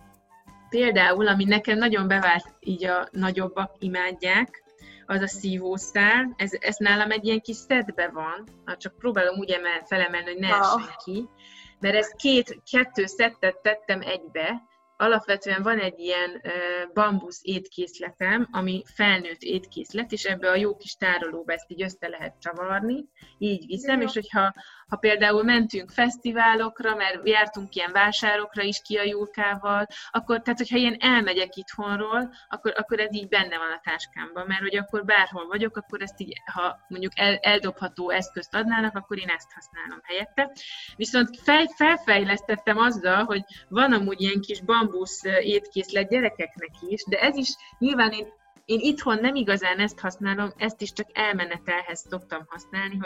B: például, ami nekem nagyon bevált, így a nagyobbak imádják, az a szívószál. Ez nálam egy ilyen kis szedbe van, csak próbálom úgy felemelni, hogy ne essen ki, mert ezt 2 szettet tettem egybe. Alapvetően van egy ilyen bambusz étkészletem, ami felnőtt étkészlet, és ebbe a jó kis tárolóba ezt így össze lehet csavarni, így viszem, és hogyha például mentünk fesztiválokra, mert jártunk ilyen vásárokra is ki a Julkával, akkor, tehát hogyha ilyen elmegyek itthonról, akkor ez így benne van a táskámban, mert hogy akkor bárhol vagyok, akkor ezt így, ha mondjuk eldobható eszközt adnának, akkor én ezt használom helyette. Viszont felfejlesztettem azzal, hogy van amúgy ilyen kis bambusz étkészlet gyerekeknek is, de ez is nyilván én itthon nem igazán ezt használom, ezt is csak elmenetelhez szoktam használni,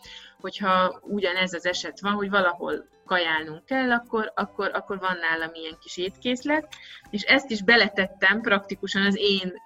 B: hogyha ugyanez az eset van, hogy valahol kajálnunk kell, akkor van nálam ilyen kis étkészlet, és ezt is beletettem praktikusan az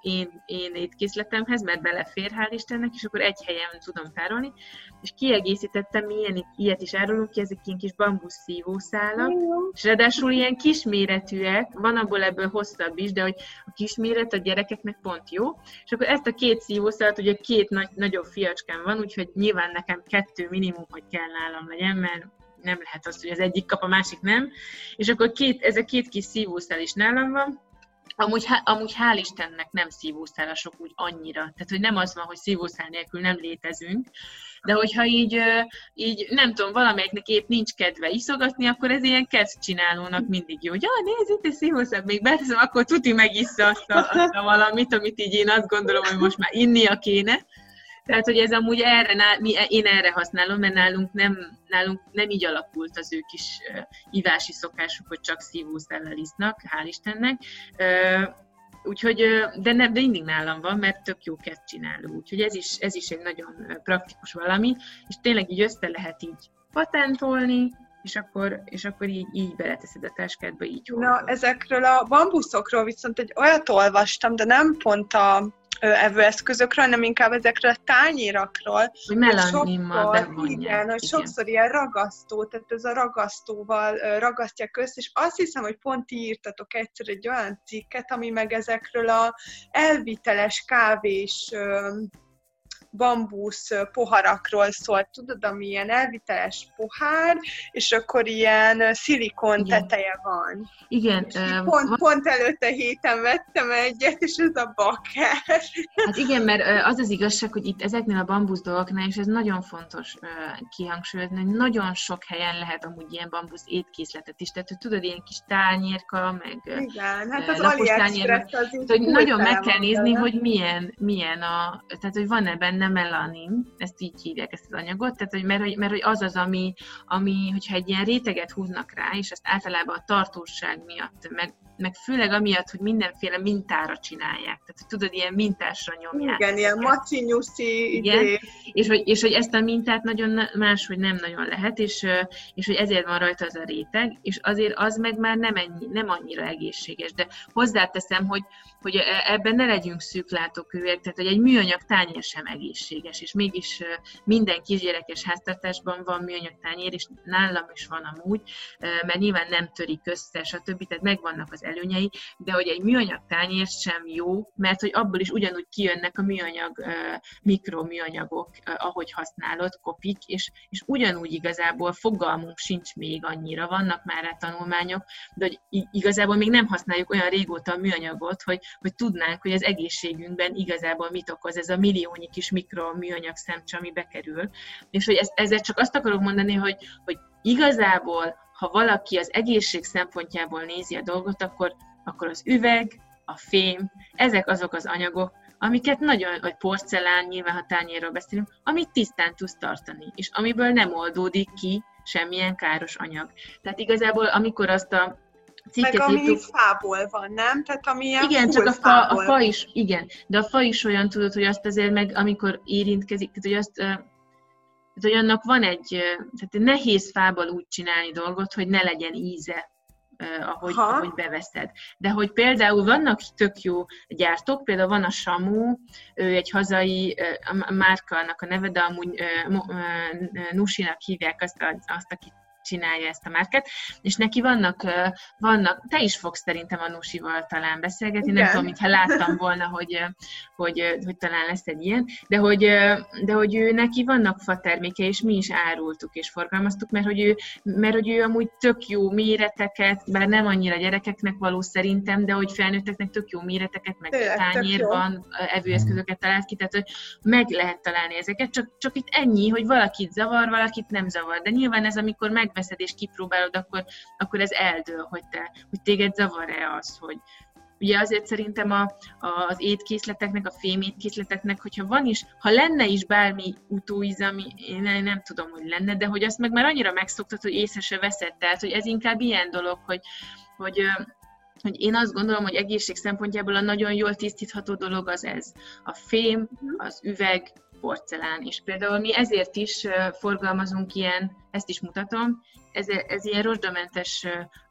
B: én étkészletemhez, mert belefér, hál' Istennek, és akkor egy helyen tudom tárolni, és kiegészítettem, ilyet is árulunk ki, ezek ilyen kis bambusz szívószálak, és ráadásul ilyen kisméretűek, van abból ebből hosszabb is, de hogy a kisméret a gyerekeknek pont jó, és akkor ezt a 2 szívószálat, ugye 2 nagyobb fiacskám van, úgyhogy nyilván nekem 2 minimum, hogy kell nálam legyen, mert nem lehet az, hogy az egyik kap, a másik nem. És akkor ez a 2 kis szívószál is nálam van. Amúgy hál' Istennek nem szívószálasok úgy annyira. Tehát, hogy nem az van, hogy szívószál nélkül nem létezünk, de hogyha így nem tudom, valamelyiknek épp nincs kedve iszogatni, akkor ez ilyen kezdcsinálónak mindig jó, hogy nézd, itt egy szívószál, még beteszem, akkor tuti megissza azt a valamit, amit így én azt gondolom, hogy most már innia kéne. Tehát, hogy ez amúgy én erre használom, mert nálunk nem így alakult az ő kis ivási szokásuk, hogy csak szívószállal isznak, hál' Istennek. Úgyhogy, de mindig nálam van, mert tök jó kezdcsináló. Úgyhogy ez is egy nagyon praktikus valami, és tényleg így össze lehet így patentolni, és akkor így beleteszed a táskádba, így hordod.
A: Na, ezekről a bambuszokról viszont egy olyat olvastam, de nem pont a evőeszközökről, hanem inkább ezekről a tányérakról.
B: Hogy melanimmal bevonják.
A: Igen, hogy sokszor ilyen ragasztó, tehát ez a ragasztóval ragasztják össze, és azt hiszem, hogy pont ti írtatok egyszer egy olyan cikket, ami meg ezekről a elviteles kávés bambusz poharakról szólt, tudod, ami ilyen elviteles pohár, és akkor ilyen szilikon teteje van.
B: Igen.
A: Pont előtte héten vettem egyet, és ez a bakker.
B: Hát igen, mert az az igazság, hogy itt ezeknél a bambusz dolgoknál, és ez nagyon fontos kihangsúlyozni, hogy nagyon sok helyen lehet amúgy ilyen bambusz étkészletet is, tehát hogy tudod, ilyen kis tányérka, meg
A: igen, hát az AliExpress az így
B: hogy nagyon meg kell nézni, hogy milyen tehát hogy van-e benne melanin, ezt így hívják ezt az anyagot, tehát, mert hogy az az, ami, hogyha egy ilyen réteget húznak rá, és ezt általában a tartóság miatt, meg főleg amiatt, hogy mindenféle mintára csinálják. Tehát, tudod, ilyen mintásra nyomják.
A: Igen, ilyen macinyuszi
B: idő. És hogy ezt a mintát nagyon máshogy nem nagyon lehet, és hogy ezért van rajta az a réteg, és azért az meg már nem annyira egészséges. De hozzáteszem, hogy ebben ne legyünk szűklátókövűek, tehát hogy egy műanyag tányér sem egészséges, és mégis minden kisgyerekes háztartásban van műanyag tányér, és nálam is van amúgy, mert nyilván nem törik össze, stb. Tehát megvannak az előnyei, de hogy egy műanyag tányér sem jó, mert hogy abból is ugyanúgy kijönnek a műanyag, mikroműanyagok, ahogy használod, kopik, és ugyanúgy igazából fogalmunk sincs még annyira, vannak már rá tanulmányok, de hogy igazából még nem használjuk olyan régóta a műanyagot, hogy tudnánk, hogy az egészségünkben igazából mit okoz ez a milliónyi kis mikroműanyag szemcse, ami bekerül. És hogy ezzel csak azt akarok mondani, hogy igazából, ha valaki az egészség szempontjából nézi a dolgot, akkor az üveg, a fém, ezek azok az anyagok, amiket vagy porcelán, nyilván ha tányérról beszélünk, amit tisztán tudsz tartani, és amiből nem oldódik ki semmilyen káros anyag. Tehát igazából, amikor azt a cikket
A: meg ami fából van, nem? Tehát ami ilyen
B: igen, csak a fa is, igen, de a fa is olyan, tudod, hogy azt azért meg, amikor érintkezik, tehát hogy azt hogy annak van tehát nehéz fából úgy csinálni dolgot, hogy ne legyen íze, ahogy beveszed. De hogy például vannak tök jó gyártók, például van a Samu, ő egy hazai márkának a neve, de amúgy Nusinak hívják azt, aki csinálja ezt a márkát, és neki vannak, te is fogsz szerintem a Nusival talán beszélgetni, nem tudom, mintha láttam volna, hogy talán lesz egy ilyen, de hogy ő neki vannak fatermékei, és mi is árultuk és forgalmaztuk, mert hogy ő amúgy tök jó méreteket, bár nem annyira gyerekeknek való szerintem, de hogy felnőtteknek tök jó méreteket, meg tányérban evőeszközöket talált ki, tehát hogy meg lehet találni ezeket, csak itt ennyi, hogy valakit zavar, valakit nem zavar, de nyilván ez, amikor megveszed és kipróbálod, akkor ez eldől, hogy téged zavar-e az, hogy ugye azért szerintem az étkészleteknek, a fémétkészleteknek, hogyha van is, ha lenne is bármi utóíz, ami én nem tudom, hogy lenne, de hogy azt meg már annyira megszoktad, hogy észre se veszed, tehát hogy ez inkább ilyen dolog, hogy én azt gondolom, hogy egészség szempontjából a nagyon jól tisztítható dolog az ez. A fém, az üveg, porcelán, és például mi ezért is forgalmazunk ilyen, ezt is mutatom, ez ilyen rozsdamentes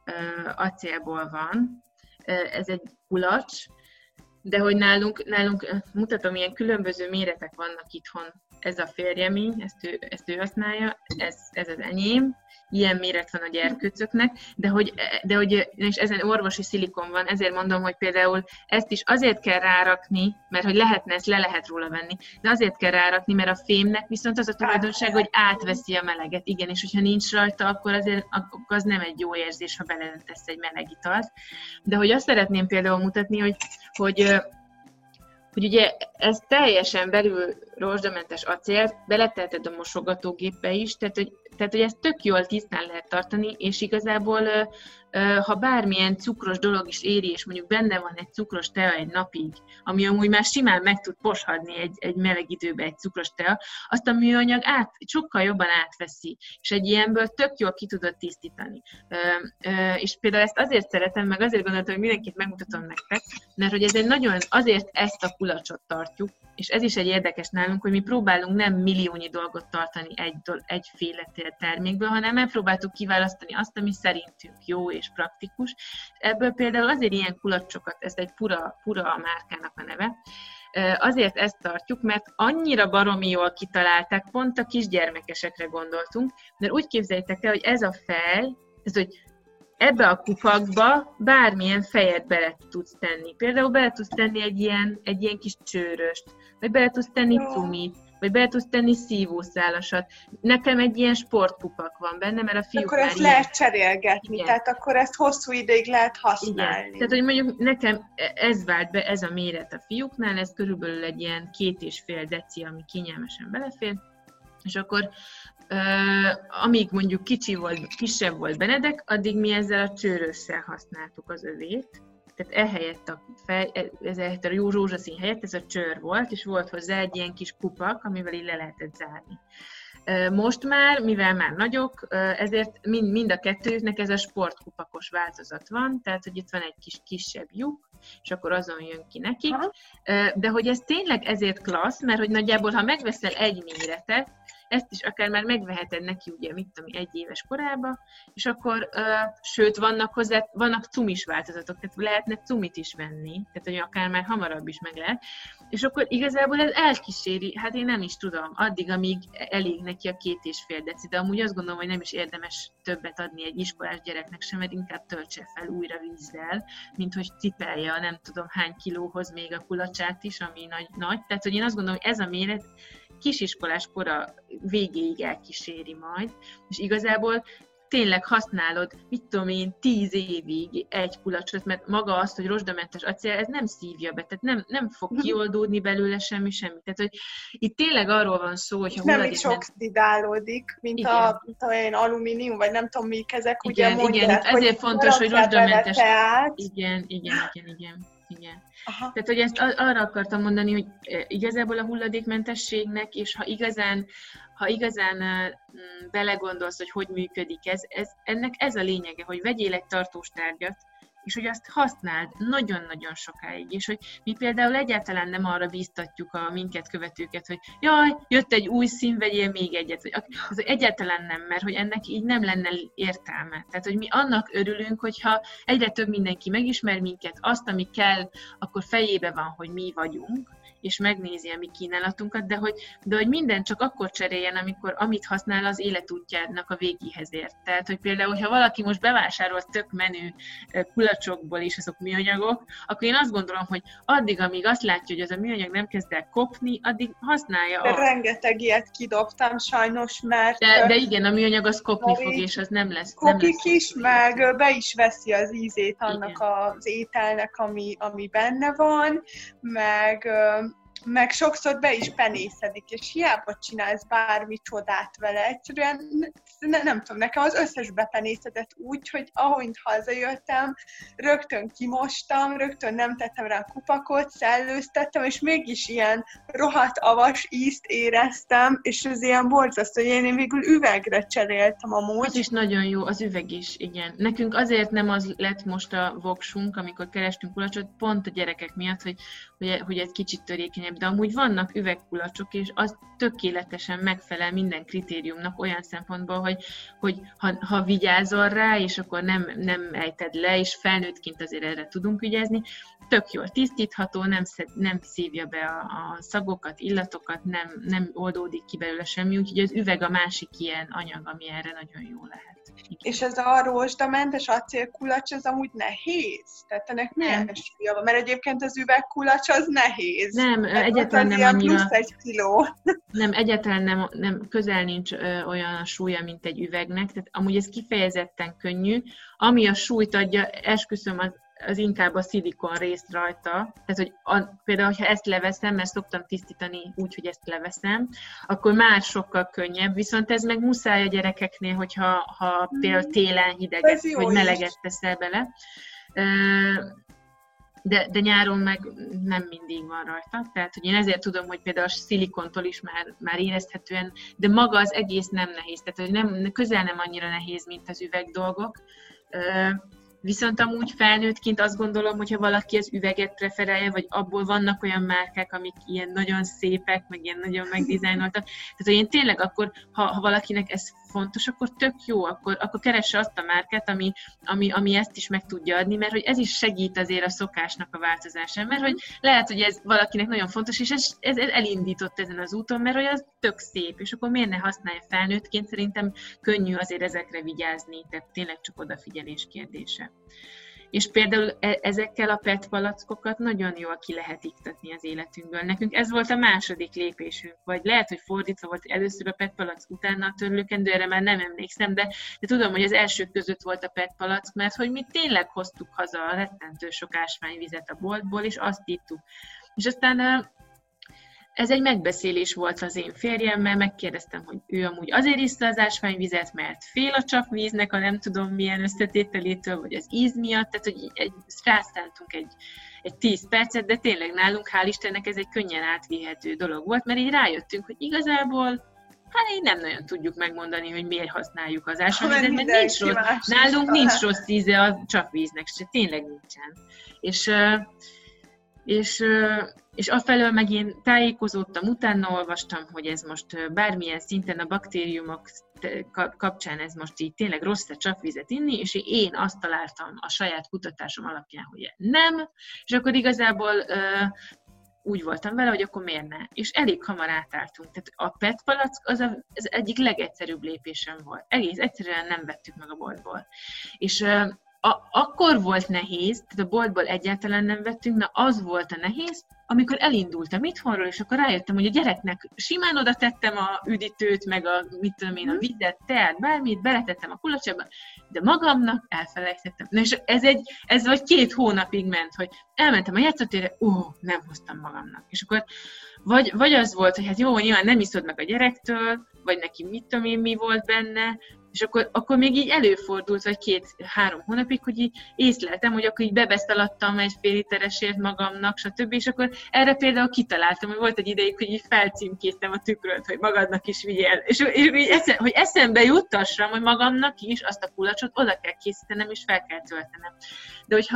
B: acélból van, ez egy kulacs, de hogy nálunk mutatom, ilyen különböző méretek vannak itthon. Ez a férjemi, ezt ő használja, ez az enyém, ilyen méret van a gyerkőcöknek, de hogy és ezen orvosi szilikon van, ezért mondom, hogy például ezt is azért kell rárakni, mert hogy lehetne, ezt le lehet róla venni, de azért kell rárakni, mert a fémnek viszont az a tulajdonság, hogy átveszi a meleget, igen, és hogyha nincs rajta, akkor azért az nem egy jó érzés, ha beletesz egy meleg italt. De hogy azt szeretném például mutatni, hogy ugye ez teljesen belül rozsdamentes acél, beletelted a mosogatógépbe is, tehát hogy ezt tök jól tisztán lehet tartani, és igazából ha bármilyen cukros dolog is éri, és mondjuk benne van egy cukros tea egy napig, ami amúgy már simán meg tud poshadni egy meleg időbe egy cukros tea, azt a műanyag sokkal jobban átveszi, és egy ilyenből tök jól ki tudod tisztítani. És például ezt azért szeretem, meg azért gondoltam, hogy mindenkit megmutatom nektek, mert hogy ez egy azért ezt a kulacsot tartjuk, és ez is egy érdekes nálunk, hogy mi próbálunk nem milliónyi dolgot tartani egyféle termékből, hanem megpróbáltuk kiválasztani azt, ami szerintünk jó és praktikus. Ebből például azért ilyen kulacsokat, ez egy pura márkának a neve, azért ezt tartjuk, mert annyira baromi jól kitalálták, pont a kisgyermekesekre gondoltunk, mert úgy képzeljétek el, hogy ez a fej, ez, hogy ebbe a kupakba bármilyen fejet bele tudsz tenni. Például bele tudsz tenni egy ilyen kis csőröst, vagy bele tudsz tenni cumit, vagy bele tudsz tenni szívószálasat. Nekem egy ilyen sportkupak van benne, mert a fiúk
A: akkor ezt lehet cserélgetni, igen. Tehát akkor ezt hosszú ideig lehet használni. Igen.
B: Tehát, hogy mondjuk nekem ez vált be, ez a méret a fiúknál, ez körülbelül egy ilyen 2,5 deci, ami kényelmesen belefér, és akkor amíg mondjuk kisebb volt Benedek, addig mi ezzel a csőrössel használtuk az övét. Tehát ehelyett a rózsaszín helyett ez a csőr volt, és volt hozzá egy ilyen kis kupak, amivel így le lehetett zárni. Most már, mivel már nagyok, ezért mind a kettőjüknek ez a sportkupakos változat van, tehát hogy itt van egy kisebb lyuk, és akkor azon jön ki nekik. De hogy ez tényleg ezért klassz, mert hogy nagyjából, ha megveszel egy méretet, ezt is akár már megveheted neki, ugye, mit tudom, 1 éves korában, és akkor, sőt, vannak cumis változatok, tehát lehetne cumit is venni, tehát hogy akár már hamarabb is meg lehet, és akkor igazából ez elkíséri, hát én nem is tudom, addig, amíg elég neki a 2,5 deci, de amúgy azt gondolom, hogy nem is érdemes többet adni egy iskolás gyereknek sem, mert inkább töltse fel újra vízzel, mint hogy cipelje a nem tudom hány kilóhoz még a kulacsát is, ami nagy. Tehát, hogy én azt gondolom, hogy ez a méret kisiskolás kora végéig elkíséri majd, és igazából tényleg használod, mit tudom én, 10 évig egy kulacsot, mert maga azt, hogy rozsdamentes acél, ez nem szívja be, tehát nem fog kioldódni belőle semmi. Tehát, hogy itt tényleg arról van szó, hogy ha
A: nem is oxidálódik, mint a olyan alumínium, vagy nem tudom mik ezek,
B: igen,
A: ugye mondják,
B: igen, ezért fontos, hogy rozsdamentes. Igen.
A: Aha.
B: Tehát, hogy ezt arra akartam mondani, hogy igazából a hulladékmentességnek, és ha igazán belegondolsz, hogy működik ennek ez a lényege, hogy vegyél egy tartós tárgyat, és hogy azt használd nagyon-nagyon sokáig, és hogy mi például egyáltalán nem arra bíztatjuk a minket követőket, hogy jaj, jött egy új szín, vegyél még egyet, vagy az egyáltalán nem, mert hogy ennek így nem lenne értelme. Tehát, hogy mi annak örülünk, hogyha egyre több mindenki megismer minket, azt, ami kell, akkor fejébe van, hogy mi vagyunk, és megnézi a mi kínálatunkat, de hogy minden csak akkor cseréljen, amit használ az életútjának a végéhez ért. Tehát, hogy például, ha valaki most bevásárolt tök menő kulacsokból is azok műanyagok, akkor én azt gondolom, hogy addig, amíg azt látja, hogy az a műanyag nem kezd el kopni, addig használja azt.
A: Rengeteg ilyet kidobtam sajnos, mert...
B: De igen, a műanyag az kopni fog, és az nem lesz.
A: Kopik is, meg be is veszi az ízét annak az ételnek, ami benne van, meg sokszor be is penészedik, és hiába csinálsz bármi csodát vele, egyszerűen nem tudom, nekem az összes bepenészedett úgy, hogy ahogy hazajöttem, rögtön kimostam, rögtön nem tettem rá kupakot, szellőztettem, és mégis ilyen rohadt avas ízt éreztem, és ez ilyen borzasztó, hogy én végül üvegre cseréltem amúgy.
B: Az is nagyon jó, az üveg is, igen. Nekünk azért nem az lett most a voksunk, amikor kerestünk kulacsot, pont a gyerekek miatt, hogy egy kicsit törékenyebb, de amúgy vannak üvegkulacsok, és az tökéletesen megfelel minden kritériumnak olyan szempontból, hogy ha vigyázol rá, és akkor nem ejted le, és felnőttként azért erre tudunk vigyázni, tök jól tisztítható, nem szívja be a szagokat, illatokat, nem oldódik ki belőle semmi, úgyhogy az üveg a másik ilyen anyag, ami erre nagyon jó lehet. Igen.
A: És ez a rozsdamentes acélkulacs, az amúgy nehéz? Tehát ennek milyen súlya van? Mert egyébként az üvegkulacs az nehéz.
B: Nem, egyáltalán nem annyira.
A: Plusz 1 kiló.
B: Nem, egyáltalán nem, közel nincs olyan a súlya, mint egy üvegnek. Tehát amúgy ez kifejezetten könnyű. Ami a súlyt adja, esküszöm, az inkább a szilikon részt rajta. Tehát, hogy például, ha ezt leveszem, mert szoktam tisztítani úgy, hogy ezt leveszem, akkor már sokkal könnyebb. Viszont ez meg muszáj a gyerekeknél, hogyha például télen hideget, vagy meleget teszel bele. De nyáron meg nem mindig van rajta. Tehát, hogy én ezért tudom, hogy például a szilikontól is már érezhetően, de maga az egész nem nehéz. Tehát, hogy közel nem annyira nehéz, mint az üveg dolgok. Viszont amúgy felnőttként azt gondolom, hogyha valaki az üveget preferálja, vagy abból vannak olyan márkák, amik ilyen nagyon szépek, meg ilyen nagyon megdizájnoltak. Tehát, hogy én tényleg akkor, ha valakinek ez fontos, akkor tök jó, akkor keresse azt a márkát, ami ezt is meg tudja adni, mert hogy ez is segít azért a szokásnak a változásán, mert hogy lehet, hogy ez valakinek nagyon fontos, és ez elindított ezen az úton, mert hogy az tök szép, és akkor miért ne használja felnőttként, szerintem könnyű azért ezekre vigyázni, tehát tényleg csak odafigyelés kérdése. És például ezekkel a PET palackokat nagyon jól ki lehet iktatni az életünkből. Nekünk ez volt a második lépésünk, vagy lehet, hogy fordítva volt először a PET palack, utána a törlőkendő, erre már nem emlékszem, de tudom, hogy az elsők között volt a PET palack, mert hogy mi tényleg hoztuk haza a rettentő sok ásványvizet a boltból, és azt ittuk. És aztán ez egy megbeszélés volt az én férjemmel, megkérdeztem, hogy ő amúgy azért iszta az ásványvizet, mert fél a csapvíznek a nem tudom milyen összetételétől, vagy az íz miatt, tehát hogy rászántunk egy 10 percet, de tényleg nálunk, hál' Istennek, ez egy könnyen átvihető dolog volt, mert így rájöttünk, hogy igazából így nem nagyon tudjuk megmondani, hogy miért használjuk az ásványvizet, mert nincs rossz, nálunk nincs rossz íze a csapvíznek, se tényleg nincsen. És afelől meg én tájékozódtam, utána olvastam, hogy ez most bármilyen szinten a baktériumok kapcsán ez most így tényleg rossz-e csapvizet inni, és én azt találtam a saját kutatásom alapján, hogy nem, és akkor igazából úgy voltam vele, hogy akkor miért ne. És elég hamar átálltunk. Tehát a PET palack az egyik legegyszerűbb lépésem volt. Egész egyszerűen nem vettük meg a boltból. És akkor volt nehéz, tehát a boltból egyáltalán nem vettünk, na az volt a nehéz, amikor elindultam itthonról, és akkor rájöttem, hogy a gyereknek simán oda tettem a üdítőt, meg a, mit tudom én, a vizet, teát, bármit, beletettem a kulacsába, de magamnak elfelejtettem. Na és ez vagy 2 hónapig ment, hogy elmentem a játszótérre, nem hoztam magamnak. És akkor vagy az volt, hogy hát jó, nyilván nem iszod meg a gyerektől, vagy neki mit tudom én, mi volt benne, és akkor még így előfordult, vagy 2-3 hónapig, hogy így észleltem, hogy akkor így bebeszaladtam egy fél literesért magamnak, stb. És akkor erre például kitaláltam, hogy volt egy ideig, hogy így felcímkéztem a tükröt, hogy magadnak is vigyél. És hogy eszembe juttassam, hogy magamnak is azt a kulacsot oda kell készítenem, és fel kell töltenem. De hogyha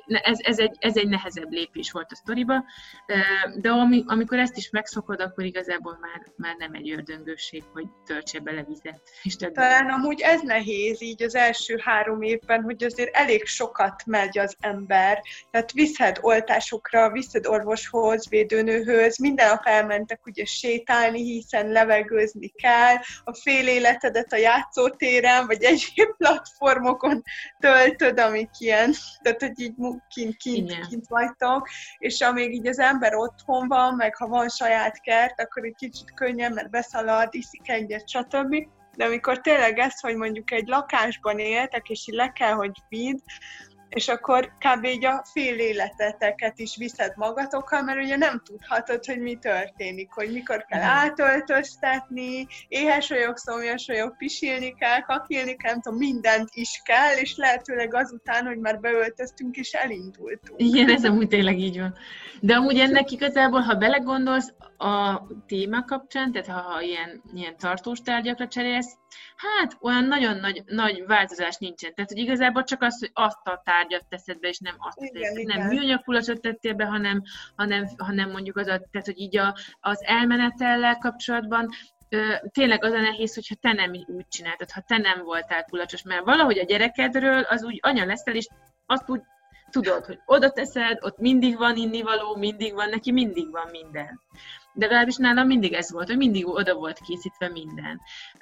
B: ez egy nehezebb lépés volt a sztoriba, de amikor ezt is megszokod, akkor igazából már nem egy ördöngőség, hogy töltse bele vizet.
A: Talán amúgy ez nehéz így az első 3 évben, hogy azért elég sokat megy az ember. Tehát viszed oltásokra, viszed orvoshoz, védőnőhöz, minden nap elmentek ugye sétálni, hiszen levegőzni kell, a fél életedet a játszótéren, vagy egyéb platformokon töltöd, amik ilyen, tehát hogy így kint vagytok, és amíg így az ember otthon van, meg ha van saját kert, akkor egy kicsit könnyebb, mert beszalad, iszik egyet, stb. De amikor tényleg ez, hogy mondjuk egy lakásban éltek, és így le kell, hogy vidd, és akkor kb. Így a fél életeteket is viszed magatokkal, mert ugye nem tudhatod, hogy mi történik, hogy mikor kell átöltöztetni, éhes vagyok, szomjas vagyok, pisilni kell, kakilni kell, nem tudom, mindent is kell, és lehetőleg azután, hogy már beöltöztünk, és elindultunk.
B: Igen, ez amúgy tényleg így van. De amúgy ennek igazából, ha belegondolsz a téma kapcsán, tehát ha ilyen tartós tárgyakra cserélsz, hát olyan nagyon nagy változás nincsen. Tehát, hogy igazából csak az, hogy azt a tárgyat teszed be, és nem azt teszed. Nem műanyag kulacsot tettél be, hanem mondjuk tehát, hogy így az elmenetellel kapcsolatban tényleg az a nehéz, hogyha te nem úgy csináltad, ha te nem voltál kulacsos, mert valahogy a gyerekedről az úgy anya leszel, és azt úgy tudod, hogy oda teszed, ott mindig van innivaló, mindig van neki, mindig van minden. De legalábbis nálam mindig ez volt, hogy mindig oda volt készítve minden.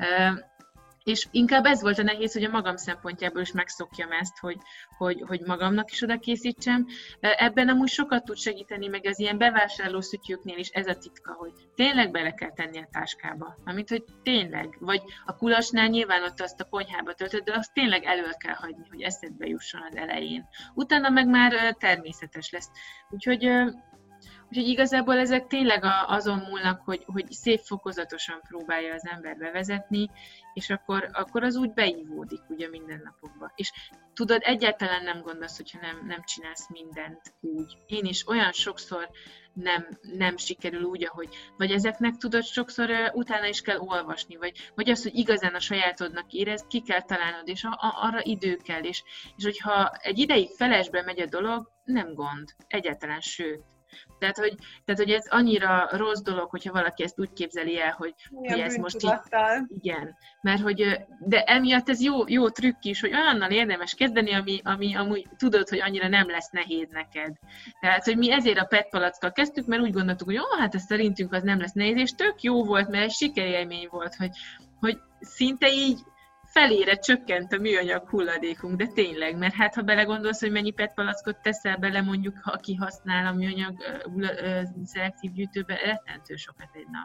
B: És inkább ez volt a nehéz, hogy a magam szempontjából is megszokjam ezt, hogy magamnak is oda készítsem. Ebben amúgy sokat tud segíteni, meg az ilyen bevásárló szütyőknél is ez a titka, hogy tényleg bele kell tenni a táskába. Amint, hogy tényleg. Vagy a kulacsnál nyilván ott azt a konyhába töltöd, de azt tényleg elő kell hagyni, hogy eszedbe jusson az elején. Utána meg már természetes lesz. Úgyhogy igazából ezek tényleg azon múlnak, hogy szép fokozatosan próbálja az ember bevezetni, és akkor az úgy beívódik ugye mindennapokba. És tudod, egyáltalán nem gondolsz, hogyha nem csinálsz mindent úgy. Én is olyan sokszor nem sikerül úgy, ahogy, vagy ezeknek tudod, sokszor utána is kell olvasni, vagy az, hogy igazán a sajátodnak érezd, ki kell találnod, és arra idő kell, és hogyha egy ideig felesbe megy a dolog, nem gond, egyáltalán, sőt. Tehát, hogy ez annyira rossz dolog, hogyha valaki ezt úgy képzeli el, hogy ez most így... Igen, mert de emiatt ez jó trükk is, hogy olyannal érdemes kezdeni, ami amúgy tudod, hogy annyira nem lesz nehéz neked. Tehát, hogy mi ezért a PET palackkal kezdtük, mert úgy gondoltuk, hogy hát ez szerintünk az nem lesz nehéz, és tök jó volt, mert egy sikerélmény volt, hogy szinte így felére csökkent a műanyag hulladékunk, de tényleg, mert hát ha belegondolsz, hogy mennyi PET palackot teszel bele, mondjuk, ha aki használ a műanyag szelektív gyűjtőbe, rettentő sokat egy nap.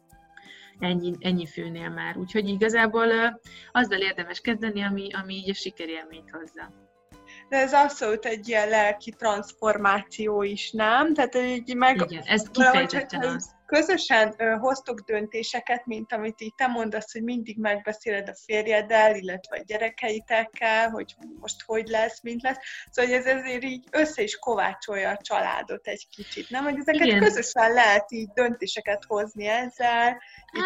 B: Ennyi főnél már. Úgyhogy igazából azzal érdemes kezdeni, ami így a sikerélményt hozza.
A: De ez abszolút egy ilyen lelki transformáció is, nem? Tehát
B: igen, ez kifejezetten az.
A: Közösen hoztok döntéseket, mint amit így te mondasz, hogy mindig megbeszéled a férjeddel, illetve a gyerekeitekkel, hogy most hogy lesz, mint lesz. Szóval ez ezért így össze is kovácsolja a családot egy kicsit, nem? Hogy ezeket igen. Közösen lehet így döntéseket hozni ezzel.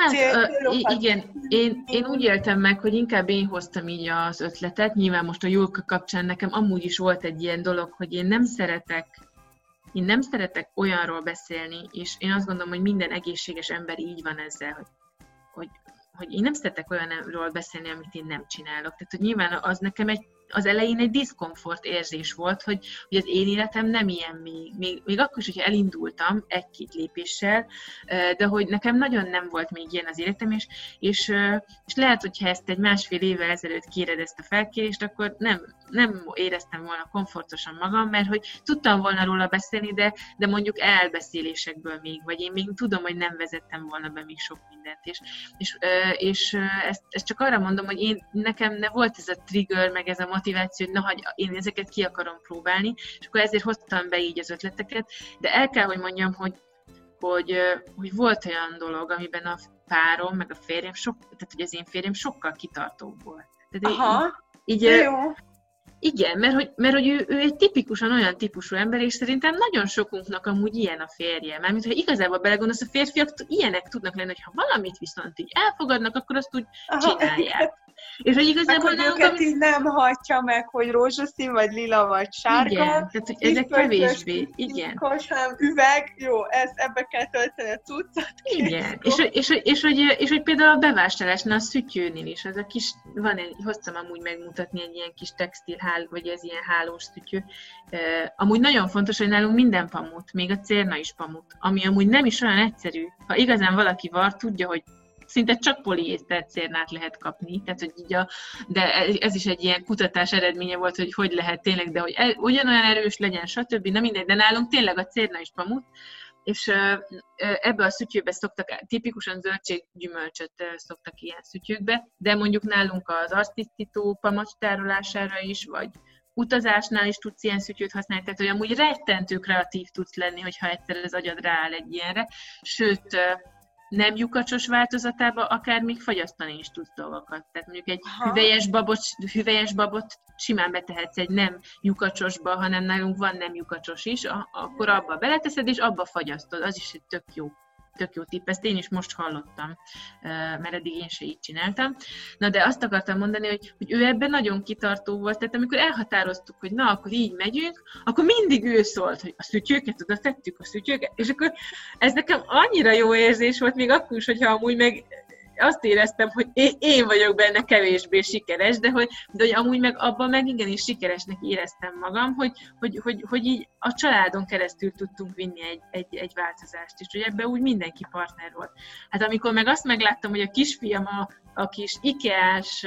B: Igen, én úgy éltem meg, hogy inkább én hoztam így az ötletet. Nyilván most a Julka kapcsán nekem amúgy is volt egy ilyen dolog, hogy én nem szeretek én nem szeretek olyanról beszélni, és én azt gondolom, hogy minden egészséges ember így van ezzel, hogy én nem szeretek olyanról beszélni, amit én nem csinálok. Tehát, hogy nyilván az nekem az elején egy diszkomfort érzés volt, hogy az én életem nem ilyen még akkor is, hogyha elindultam egy-két lépéssel, de hogy nekem nagyon nem volt még ilyen az életem, és lehet, hogyha ezt egy másfél évvel ezelőtt kéred ezt a felkérést, akkor nem éreztem volna komfortosan magam, mert hogy tudtam volna róla beszélni, de mondjuk elbeszélésekből még, vagy én még tudom, hogy nem vezettem volna be még sok mindent. És ezt csak arra mondom, hogy nekem ne volt ez a trigger, meg ez a motiváció, hogy hogy én ezeket ki akarom próbálni, és akkor ezért hoztam be így az ötleteket, de el kell, hogy mondjam, hogy volt olyan dolog, amiben a párom, meg a férjem, tehát hogy az én férjem sokkal kitartóbb volt. Tehát
A: aha, jó.
B: Igen, mert hogy ő egy tipikusan olyan típusú ember, és szerintem nagyon sokunknak amúgy ilyen a férje. Mármint, ha igazából belegondolsz, a férfiak ilyenek tudnak lenni, hogy ha valamit viszont így elfogadnak, akkor azt úgy csinálják. És hogy igazából
A: meg, hogy őket így nem hagyja meg, hogy rózsaszín, vagy lila, vagy sárga.
B: Igen, tehát hogy ezek kevésbé. Igen.
A: Hanem üveg, jó, ebbe kell tölteni a cuccot.
B: Igen, és hogy például a bevásárlásnál, a szütyőnél is, az a kis, hoztam amúgy megmutatni egy ilyen kis textilháló, vagy ez ilyen hálós szütyő. Amúgy nagyon fontos, hogy nálunk minden pamut, még a cérna is pamut, ami amúgy nem is olyan egyszerű. Ha igazán valaki var, tudja, hogy szinte csak poliészter cérnát lehet kapni, tehát hogy így de ez is egy ilyen kutatás eredménye volt, hogy lehet tényleg, de hogy ugyanolyan erős legyen, stb. Na mindegy, de nálunk tényleg a cérna is pamut, és ebbe a szütyőbe szoktak, tipikusan zöldséggyümölcsöt szoktak ilyen szütyőkbe, de mondjuk nálunk az arctisztító pamacs tárolására is, vagy utazásnál is tudsz ilyen szütyőt használni, tehát hogy amúgy rettentő kreatív tudsz lenni, hogyha egyszer az agyad rááll egy ilyenre, sőt, nem lyukacsos változatában, akár még fagyasztani is tudsz dolgokat. Tehát mondjuk egy hüvelyes babot simán betehetsz egy nem lyukacsosba, hanem nálunk van nem lyukacsos is, akkor abba beleteszed, és abba fagyasztod. Az is egy tök jó tipp, ezt én is most hallottam, mert eddig én se így csináltam. Na de azt akartam mondani, hogy ő ebben nagyon kitartó volt, tehát amikor elhatároztuk, hogy na, akkor így megyünk, akkor mindig ő szólt, hogy a szütyőket, oda tettük a szütyőket, és akkor ez nekem annyira jó érzés volt, még akkor is, hogyha amúgy meg azt éreztem, hogy én vagyok benne kevésbé sikeres, de hogy amúgy meg abban meg igenis sikeresnek éreztem magam, hogy így a családon keresztül tudtunk vinni egy változást, és hogy ebben úgy mindenki partner volt. Hát amikor meg azt megláttam, hogy a kisfiam a kis IKEA-s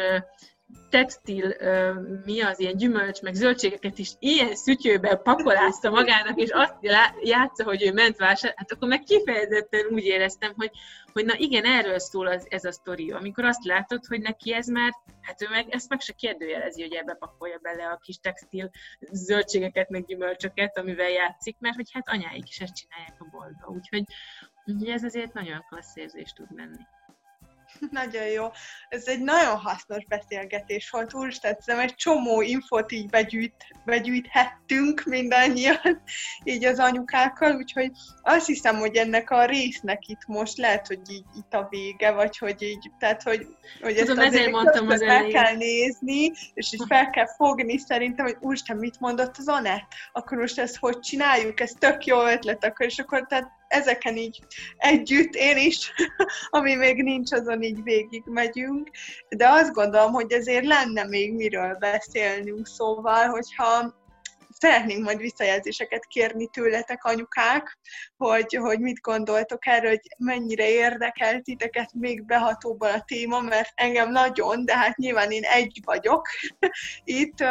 B: textil, ilyen gyümölcs, meg zöldségeket is ilyen szütyőben pakolázta magának, és azt játsza, hogy ő ment vásárolni, hát akkor meg kifejezetten úgy éreztem, hogy na igen, erről szól ez a sztori. Amikor azt látod, hogy neki ez már, hát ő meg ezt meg se kérdőjelezi, hogy ebbe pakolja bele a kis textil zöldségeket, meg gyümölcsöket, amivel játszik, mert hogy hát anyáik is ezt csinálják a boltba. Úgyhogy ez azért nagyon klassz érzés tud lenni.
A: Nagyon jó. Ez egy nagyon hasznos beszélgetés volt, úristen, egy csomó infót így begyűjthettünk mindannyian, így az anyukákkal, úgyhogy azt hiszem, hogy ennek a résznek itt most lehet, hogy így itt a vége, vagy hogy így, tehát, hogy ezt azért meg kell nézni, és így fel kell fogni szerintem, hogy úristen, mit mondott az Anett? Akkor most ezt hogy csináljuk? Ez tök jó ötlet, akkor, és akkor tehát ezeken így együtt, én is, ami még nincs, azon így végig megyünk, de azt gondolom, hogy ezért lenne még miről beszélnünk, szóval, hogyha szeretnénk majd visszajelzéseket kérni tőletek, anyukák, hogy mit gondoltok erről, hogy mennyire érdekel titeket még behatóban a téma, mert engem nagyon, de hát nyilván én egy vagyok itt,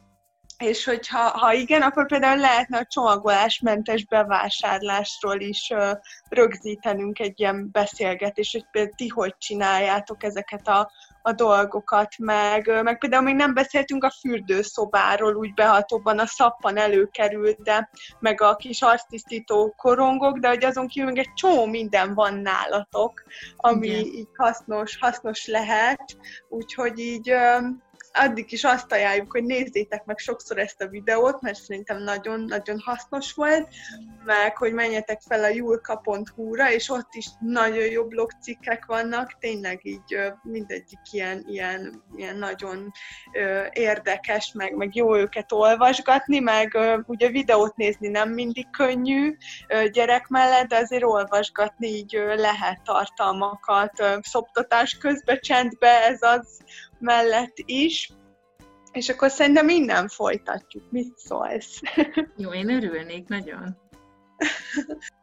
A: és hogyha igen, akkor például lehetne a csomagolásmentes bevásárlásról is rögzítenünk egy ilyen beszélgetést, hogy például ti hogy csináljátok ezeket a dolgokat, meg például még nem beszéltünk a fürdőszobáról, úgy behatóban a szappan előkerült, de meg a kis arctisztító korongok, de hogy azon kívül még egy csomó minden van nálatok, ami így hasznos lehet, úgyhogy így addig is azt ajánljuk, hogy nézzétek meg sokszor ezt a videót, mert szerintem nagyon-nagyon hasznos volt, meg hogy menjetek fel a julka.hu-ra, és ott is nagyon jó blogcikkek vannak, tényleg így mindegyik ilyen nagyon érdekes, meg jó őket olvasgatni, meg ugye videót nézni nem mindig könnyű gyerek mellett, de azért olvasgatni így lehet tartalmakat, szoptatás közben csendbe, ez az mellett is. És akkor szerintem innen folytatjuk. Mit szólsz?
B: Jó, én örülnék nagyon.